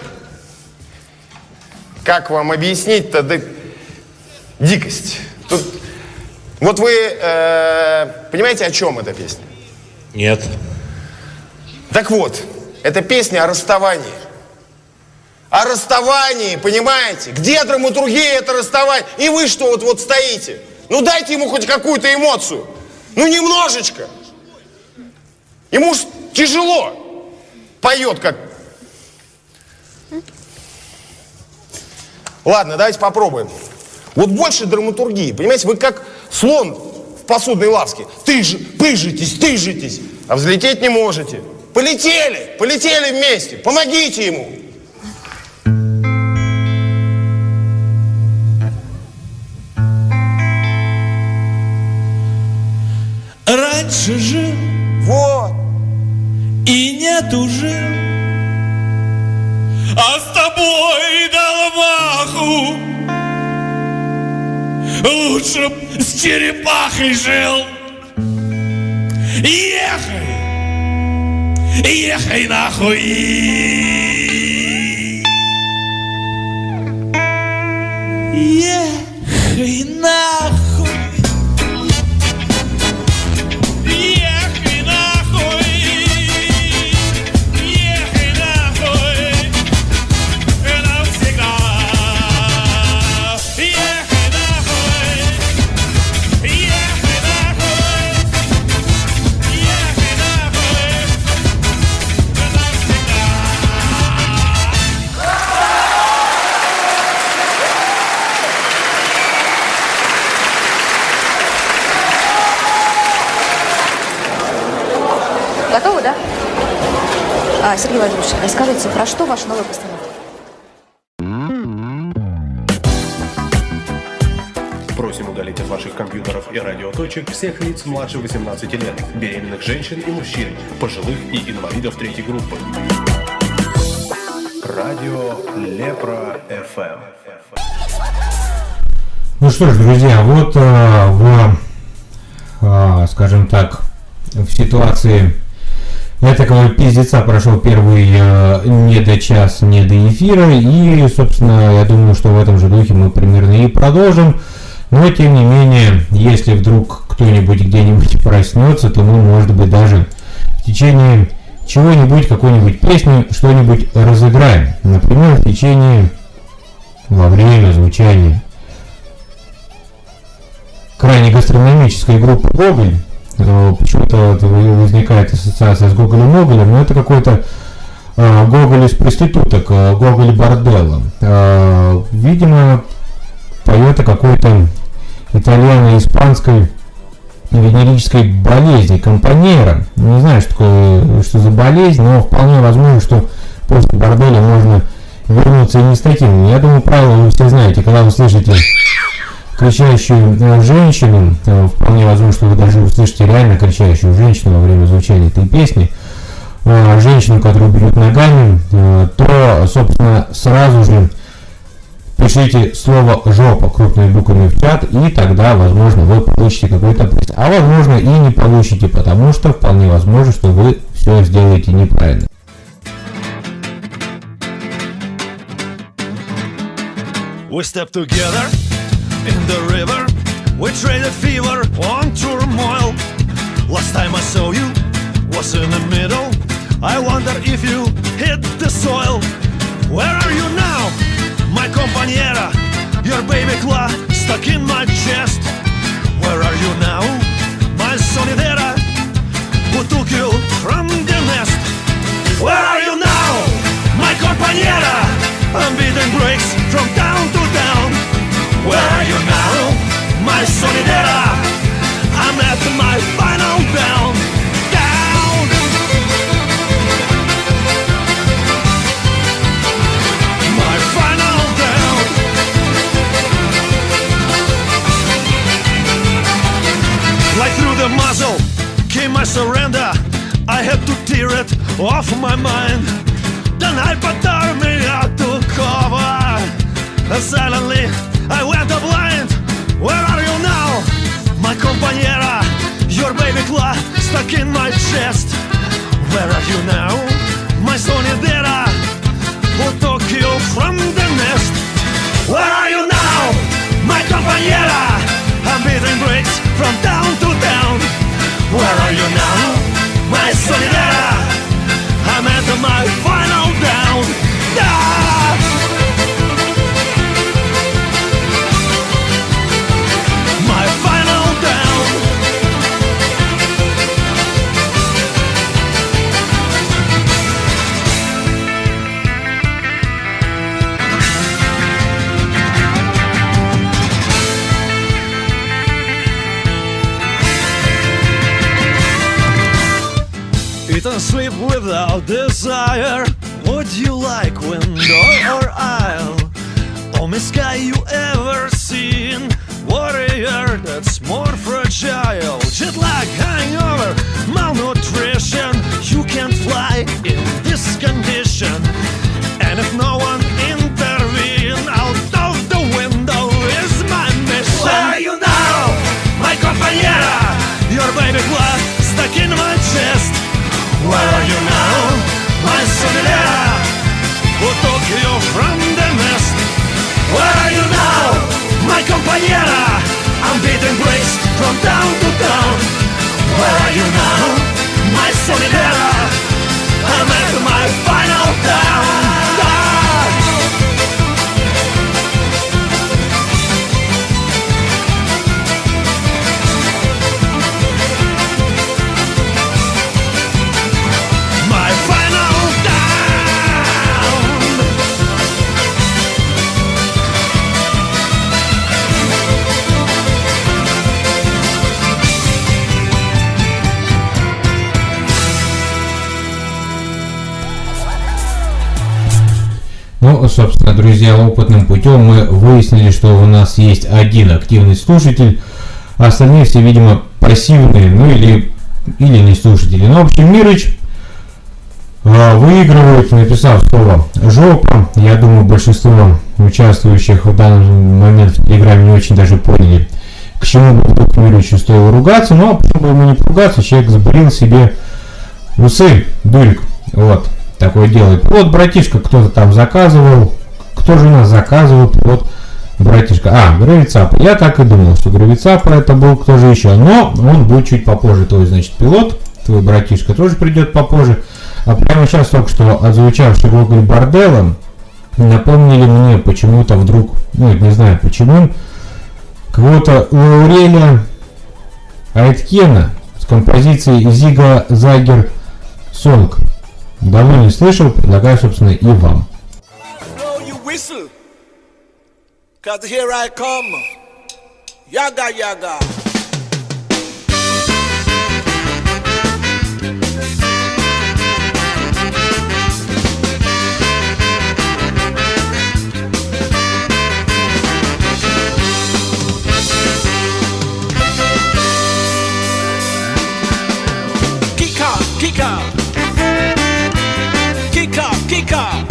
Как вам объяснить-то? Да... Дикость. Тут... Вот вы понимаете, о чем эта песня? Нет. Так вот, это песня о расставании. О расставании, понимаете? Где драматургия это расставание? И вы что вот стоите? Ну дайте ему хоть какую-то эмоцию. Ну немножечко. Ему ж тяжело. Поет как... Ладно, давайте попробуем. Вот больше драматургии, понимаете? Вы как слон в посудной лавке. Пыжитесь, а взлететь не можете. Полетели вместе, помогите ему. Раньше жил, вот, и нет уже, а с тобой дал маху. Лучше б с черепахой жил. Ехай нахуй. Ехай нахуй. Ехай нахуй. Ехай нахуй. Навсегда. Ехай нахуй. Ехай нахуй. Ехай нахуй. Готовы, да? Сергей Владимирович, расскажите, про что ваша новая постановка? Просим удалить от ваших компьютеров и радиоточек всех лиц младше 18 лет, беременных женщин и мужчин, пожилых и инвалидов третьей группы. Радио Лепра ФМ. Ну что ж, друзья, вот скажем так, в ситуации такого пиздеца прошел первый не до час, не до эфира, и, собственно, я думаю, что в этом же духе мы примерно и продолжим. Но, тем не менее, если вдруг кто-нибудь где-нибудь проснется, то мы, может быть, даже в течение чего-нибудь, какой-нибудь песни, что-нибудь разыграем. Например, во время звучания крайне гастрономической группы «Гоголь». Почему-то возникает ассоциация с Гоголем-Моголем, но это какой-то Гоголь из проституток, Гоголь борделла. Видимо, поет о какой-то итальяно-испанской венерической болезни, компаньера. Не знаю, что за болезнь, но вполне возможно, что после борделя можно вернуться и не с таким. Я думаю, правило вы все знаете, когда вы слышите кричащую женщину, вполне возможно, что вы даже услышите реально кричащую женщину во время звучания этой песни, женщину, которую берут ногами, то, собственно, сразу же пишите слово «жопа» крупными буквами в чат, и тогда, возможно, вы получите какой-то приз. А возможно, и не получите, потому что вполне возможно, что вы все сделаете неправильно. We step together in the river, we traded fever on turmoil. Last time I saw you was in the middle. I wonder if you hit the soil. Where are you now, my compañera? Your baby claw stuck in my chest. Where are you now, my sonidera, who took you from the nest? Where are you now, my compañera? I'm beating breaks from town to town. Where are you now, my sonidera? I'm at my final down. Down. My final down. Like through the muzzle came my surrender. I had to tear it off my mind. Then hypodermia took over. Silently I went up stuck in my chest. Where are you now, my sonidera? Who took you from the nest? Where are you now, my compañera? I'm beating bricks from town to town. Where are you now, my sonidera? I'm at my final down. Ah! My final down. Eat and sleep without desire. Would you like window or aisle? Only sky you ever seen. Warrior that's more fragile. Jet lag, hangover, malnutrition. You can't fly in this condition. And if no one intervene, out of the window is my mission. Where are you now, my compañera? Your baby blood stuck in my chest. Where are you now, my sonidera? Who took you from the nest? Where are you now, my compañera? I'm beating bricks from town to town. Where are you now, my sonidera? I'm at my final down. Ну, собственно, друзья, опытным путем мы выяснили, что у нас есть один активный слушатель, а остальные все, видимо, пассивные, ну или не слушатели. Но, в общем, Мирыч выигрывает, написав слово «жопа». Я думаю, большинство участвующих в данный момент в Телеграме не очень даже поняли, к чему бы вдруг Мирычу стоило ругаться. Но почему бы ему не поругаться, человек забрил себе усы, дурик, вот. Такое делает. Вот, братишка, кто-то там заказывал. Кто же у нас заказывал? Вот, братишка. Гравицапа. Я так и думал, что Гравицапа это был, кто же еще. Но он будет чуть попозже. Твой, значит, пилот, твой братишка тоже придет попозже. А прямо сейчас только что отзвучавший Гоголь Борделло напомнили мне почему-то вдруг, ну, не знаю почему, кого-то Лауреля Айткена с композицией Зига Загер Сонг. Давно не слышал, предлагаю, собственно, и вам. Whistle, 'cause here I come, yaga yaga. Kick up, kick up. Kick up, kick up.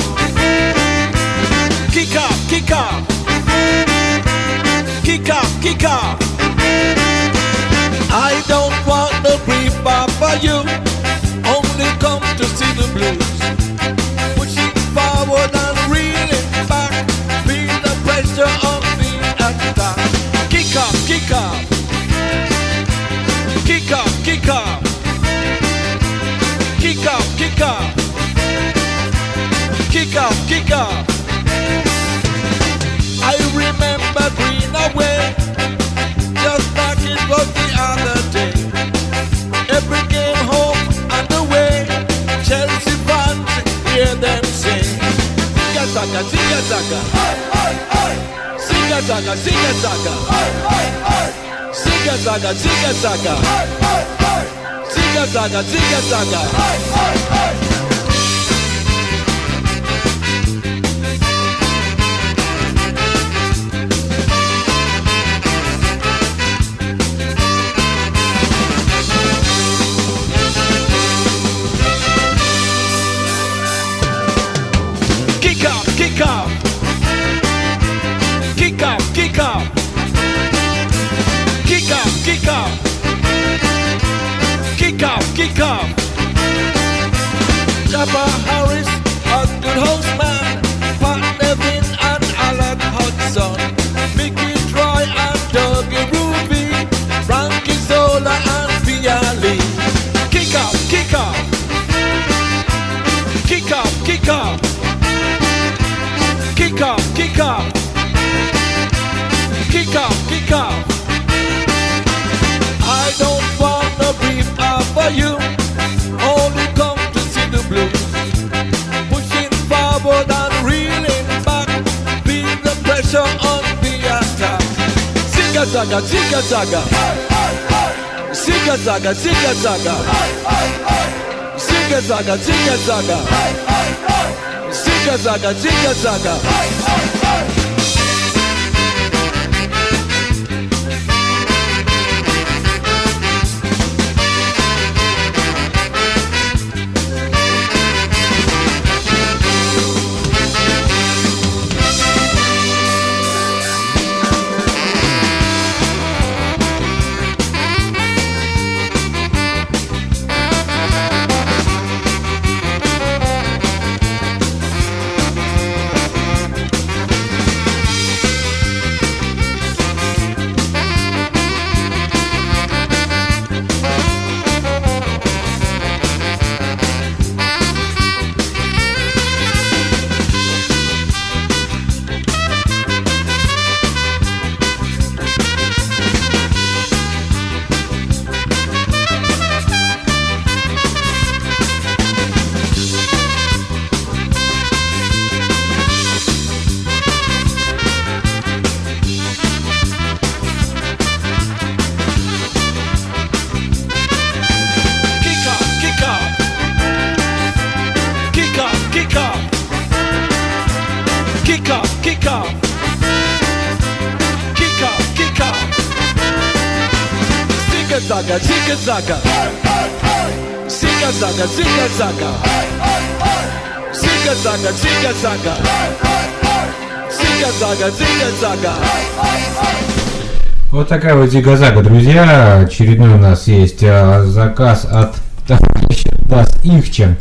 Kick up, kick up. Kick up, kick up. I don't want to prepare for you, only come to see the blues. Pushing forward and reeling back, feel the pressure of the attack. Kick up, kick up. Kick up, kick up. Kick up, kick up. Kick up, kick up. I remember Greenaway, just like it was the other day. Every game home and away, Chelsea fans hear them sing. Zigga-zagga, zigga-zagga. Zigga-zagga, zigga-zagga. Zigga-zagga, zigga-zagga. Zigga-zagga, zigga-zagga. Kick up, kick up. Kick up, kick up. Kick up, kick up. Kick up, kick off, kick off. I don't wanna be for you, only come to see the blues. Pushing forward and reeling back, feel the pressure on the attack. Zigga zagga, zigga zagga. Zigga zagga, zigga zagga. Zigga zagga, zigga zagga. Zigga zagga, zigga zagga. Zigga zagga, zigga zagga, zigga zagga, zigga zagga, zigga zagga, zigga zagga, zigga zagga. Вот такая вот зига-зага, друзья. Очередной у нас есть заказ от товарища Das Ихча.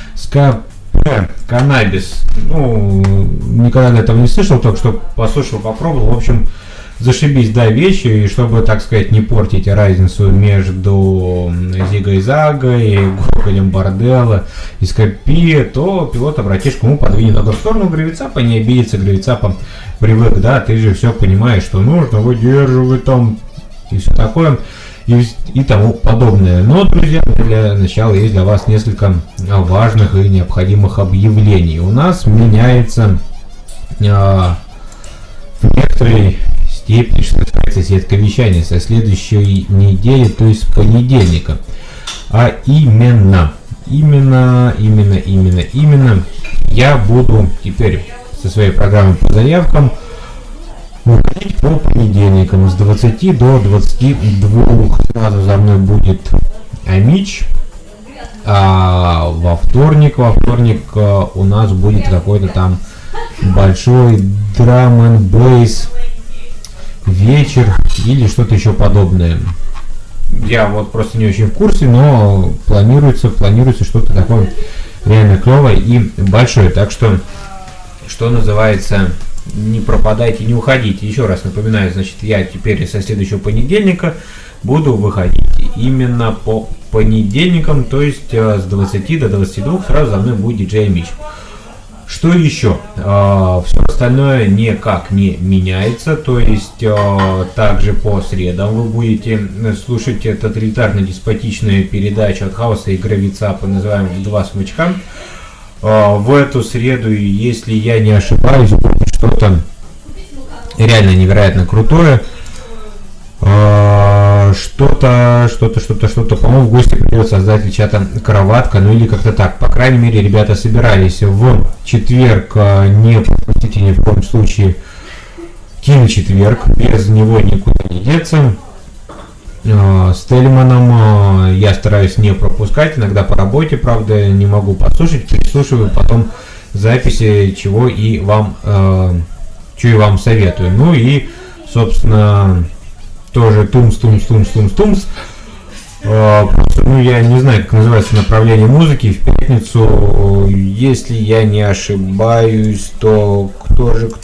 Каннабис. Ну, никогда до этого не слышал, только что послушал, попробовал. В общем, зашибись, да, вещи. И чтобы, так сказать, не портить разницу между зигой-загой, Гоголем Борделло и Скопи, то пилот братишку ему подвинет немного в сторону Гравицапа, не обидится. Гравицапа привык, да, ты же все понимаешь, что нужно выдерживать там и все такое. И тому подобное. Но, друзья, для начала есть для вас несколько важных и необходимых объявлений. У нас меняется в некоторой степени, что называется, сетка вещания со следующей недели, то есть с понедельника. А именно я буду теперь со своей программой по заявкам выходить по понедельникам с 20 до 22. Сразу за мной будет Амич. А во вторник у нас будет какой-то там большой драм-н-бейс вечер или что-то еще подобное. Я вот просто не очень в курсе, но планируется что-то такое реально клевое и большое. Так что называется, не пропадайте, не уходите. Еще раз напоминаю, значит, я теперь со следующего понедельника буду выходить именно по понедельникам, то есть с 20 до 22 сразу за мной будет диджей Мич. Что еще? Все остальное никак не меняется, то есть также по средам вы будете слушать тоталитарно-деспотичную передачу от Хаоса и Гравицапа, называемую «Два смычка». В эту среду, если я не ошибаюсь, будет что-то реально невероятно крутое. Что-то, по-моему, в гости придет создатель чата Кроватка, ну или как-то так. По крайней мере, ребята собирались в четверг, не пропустите ни в коем случае киночетверг, без него никуда не деться. С Тельманом я стараюсь не пропускать, иногда по работе, правда, не могу послушать, переслушиваю потом записи, чего и вам советую. Ну и, собственно, тоже тумс. Ну, я не знаю, как называется направление музыки. В пятницу, если я не ошибаюсь, то кто же?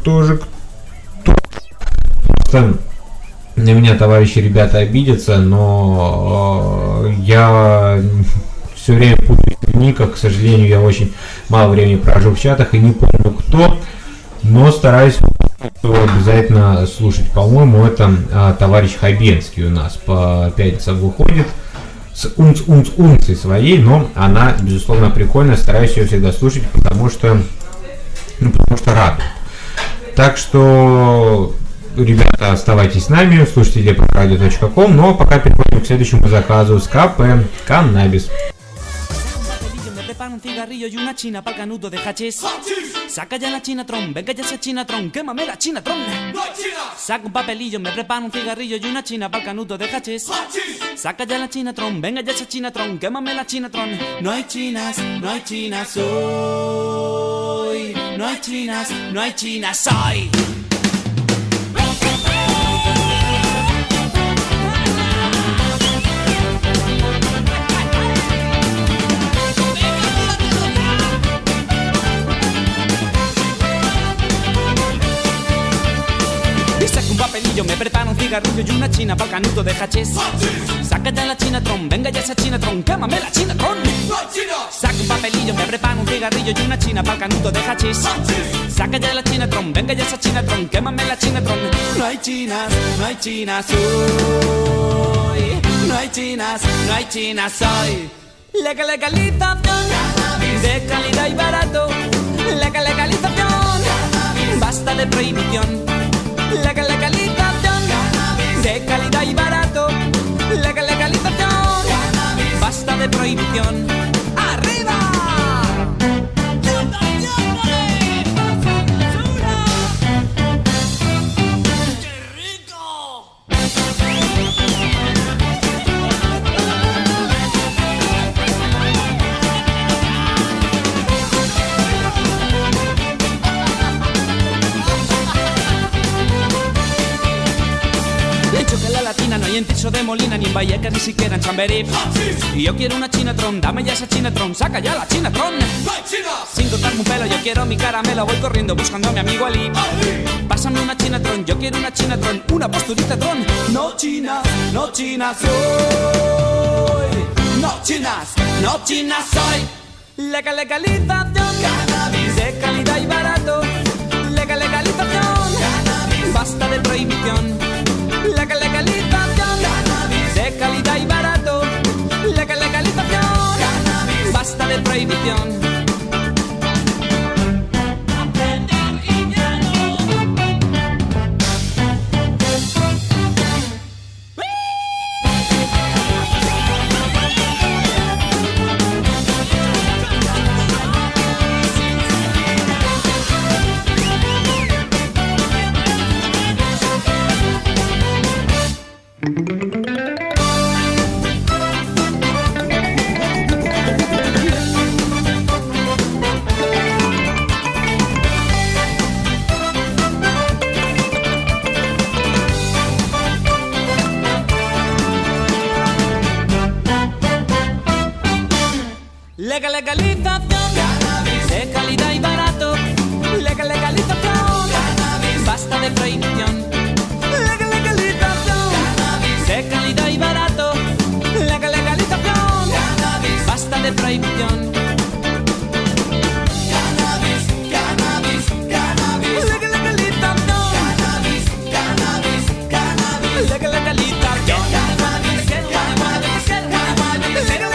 Просто на меня товарищи ребята обидятся, но я все время путаюсь в никах. К сожалению, я очень мало времени провожу в чатах и не помню кто, но стараюсь Обязательно слушать. По-моему, это товарищ Хабенский у нас по пятницам выходит с унцей своей, но она, безусловно, прикольная. Стараюсь ее всегда слушать, потому что радует. Так что, ребята, оставайтесь с нами, слушайте depokradio.com, но пока переходим к следующему заказу с КП «Каннабис». Un cigarrillo y una china pa'l canuto de hachís. Saca ya la chinatron, venga ya esa chinatron, quémame la chinatron. Saca un papelillo, me preparo un cigarrillo y una china pa'l canuto de hachís. Saca ya la chinatron, venga ya esa chinatron, quémame la chinatron. No hay chinas hoy. No hay chinas hoy. Papelillo, me preparo un cigarrillo y una china pa'l canuto de hachís. Saca ya la chinatron, venga ya esa chinatron, quémame la chinatron. Saca un papelillo, me preparo un cigarrillo y una china pa'l canuto de hachís. Saca ya la chinatron, venga ya esa chinatron, quémame la chinatron. No hay chinas hoy. No hay chinas hoy. Legalización de calidad y barato. Legalización, basta de prohibición. Legalización de calidad y barato. Legalización, basta de prohibición. ¡Arriba! No hay en Tirso de Molina, ni en Vallecas, ni siquiera en Chamberí. Y yo quiero una chinatron, dame ya esa chinatron, saca ya la chinatron. Sin cortarme un pelo, yo quiero mi caramelo, voy corriendo buscando a mi amigo Ali. Pásame una chinatron, yo quiero una chinatron, una posturita tron. No chinas hoy. No chinas hoy. Legalización, cannabis de calidad y barato. Legalización, cannabis, basta de prohibición. Legalización, cannabis de calidad y barato. Legalización, cannabis, basta de prohibición. Legalización, cannabis de calidad y barato. Legalización, cannabis, basta de prohibición. Legalización, cannabis de calidad y barato. Legalización, cannabis, basta de prohibición. Cannabis, cannabis, cannabis. Legalización, cannabis, cannabis, cannabis. Legalización, cannabis, cannabis, cannabis.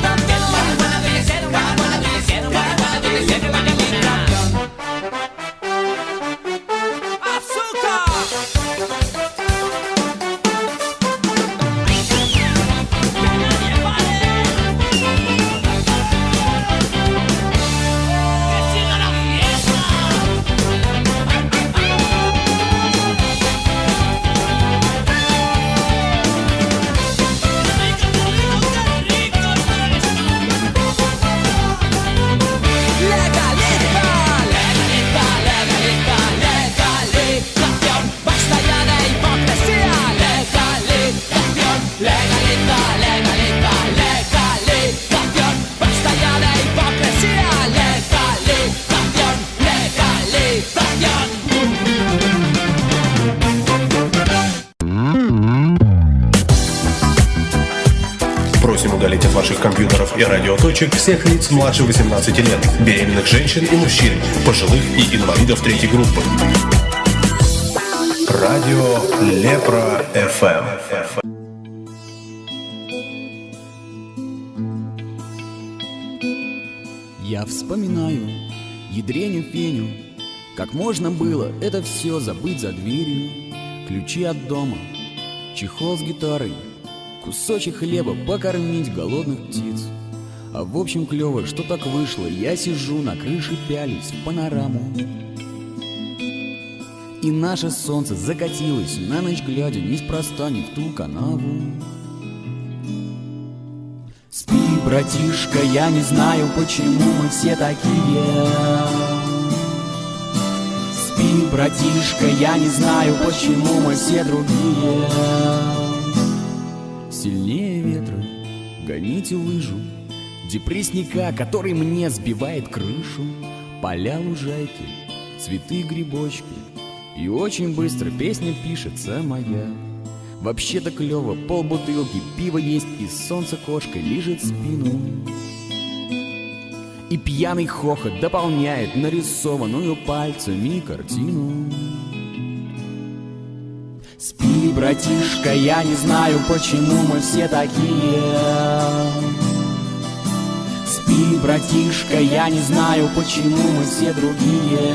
Просим удалить от ваших компьютеров и радиоточек всех лиц младше 18 лет, беременных женщин и мужчин, пожилых и инвалидов третьей группы. Радио Лепра FM. Я вспоминаю ядреню Феню, как можно было это все забыть за дверью. Ключи от дома, чехол с гитарой, кусочек хлеба покормить голодных птиц. А в общем клево, что так вышло, я сижу на крыше, пялюсь в панораму. И наше солнце закатилось, на ночь глядя, неспроста не в ту канаву. Спи, братишка, я не знаю, почему мы все такие. Спи, братишка, я не знаю, почему мы все другие. Сильнее ветра, гоните лыжу, депрессника, который мне сбивает крышу. Поля, лужайки, цветы, грибочки. И очень быстро песня пишется моя. Вообще-то клево, полбутылки пива есть, и солнце кошкой лижет спину. И пьяный хохот дополняет нарисованную пальцами картину. Спи, братишка, я не знаю, почему мы все такие. Спи, братишка, я не знаю, почему мы все другие.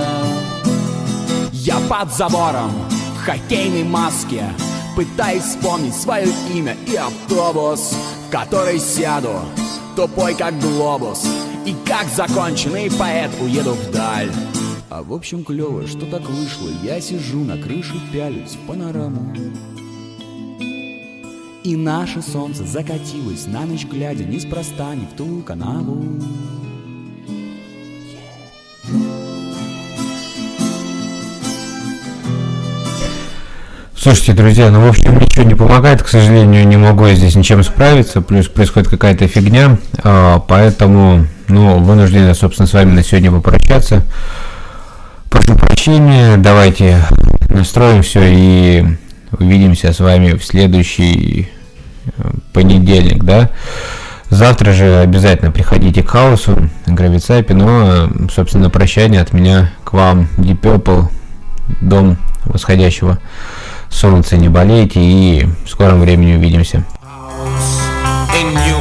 Я под забором в хоккейной маске пытаюсь вспомнить свое имя и автобус, в который сяду, тупой как глобус, и как законченный поэт уеду вдаль. А в общем клево, что так вышло, я сижу на крыше, пялюсь в панораму. И наше солнце закатилось, на ночь глядя, неспроста не в ту канаву. Слушайте, друзья, ну, в общем, ничего не помогает, к сожалению, не могу я здесь ничем справиться, плюс происходит какая-то фигня, поэтому, ну, вынужден, собственно, с вами на сегодня попрощаться. Прошу прощения, давайте настроим все и увидимся с вами в следующий понедельник, да. Завтра же обязательно приходите к хаосу, к Гравицапе, но, собственно, на прощание от меня к вам Deep Purple, Дом восходящего солнца, не болейте и в скором времени увидимся. In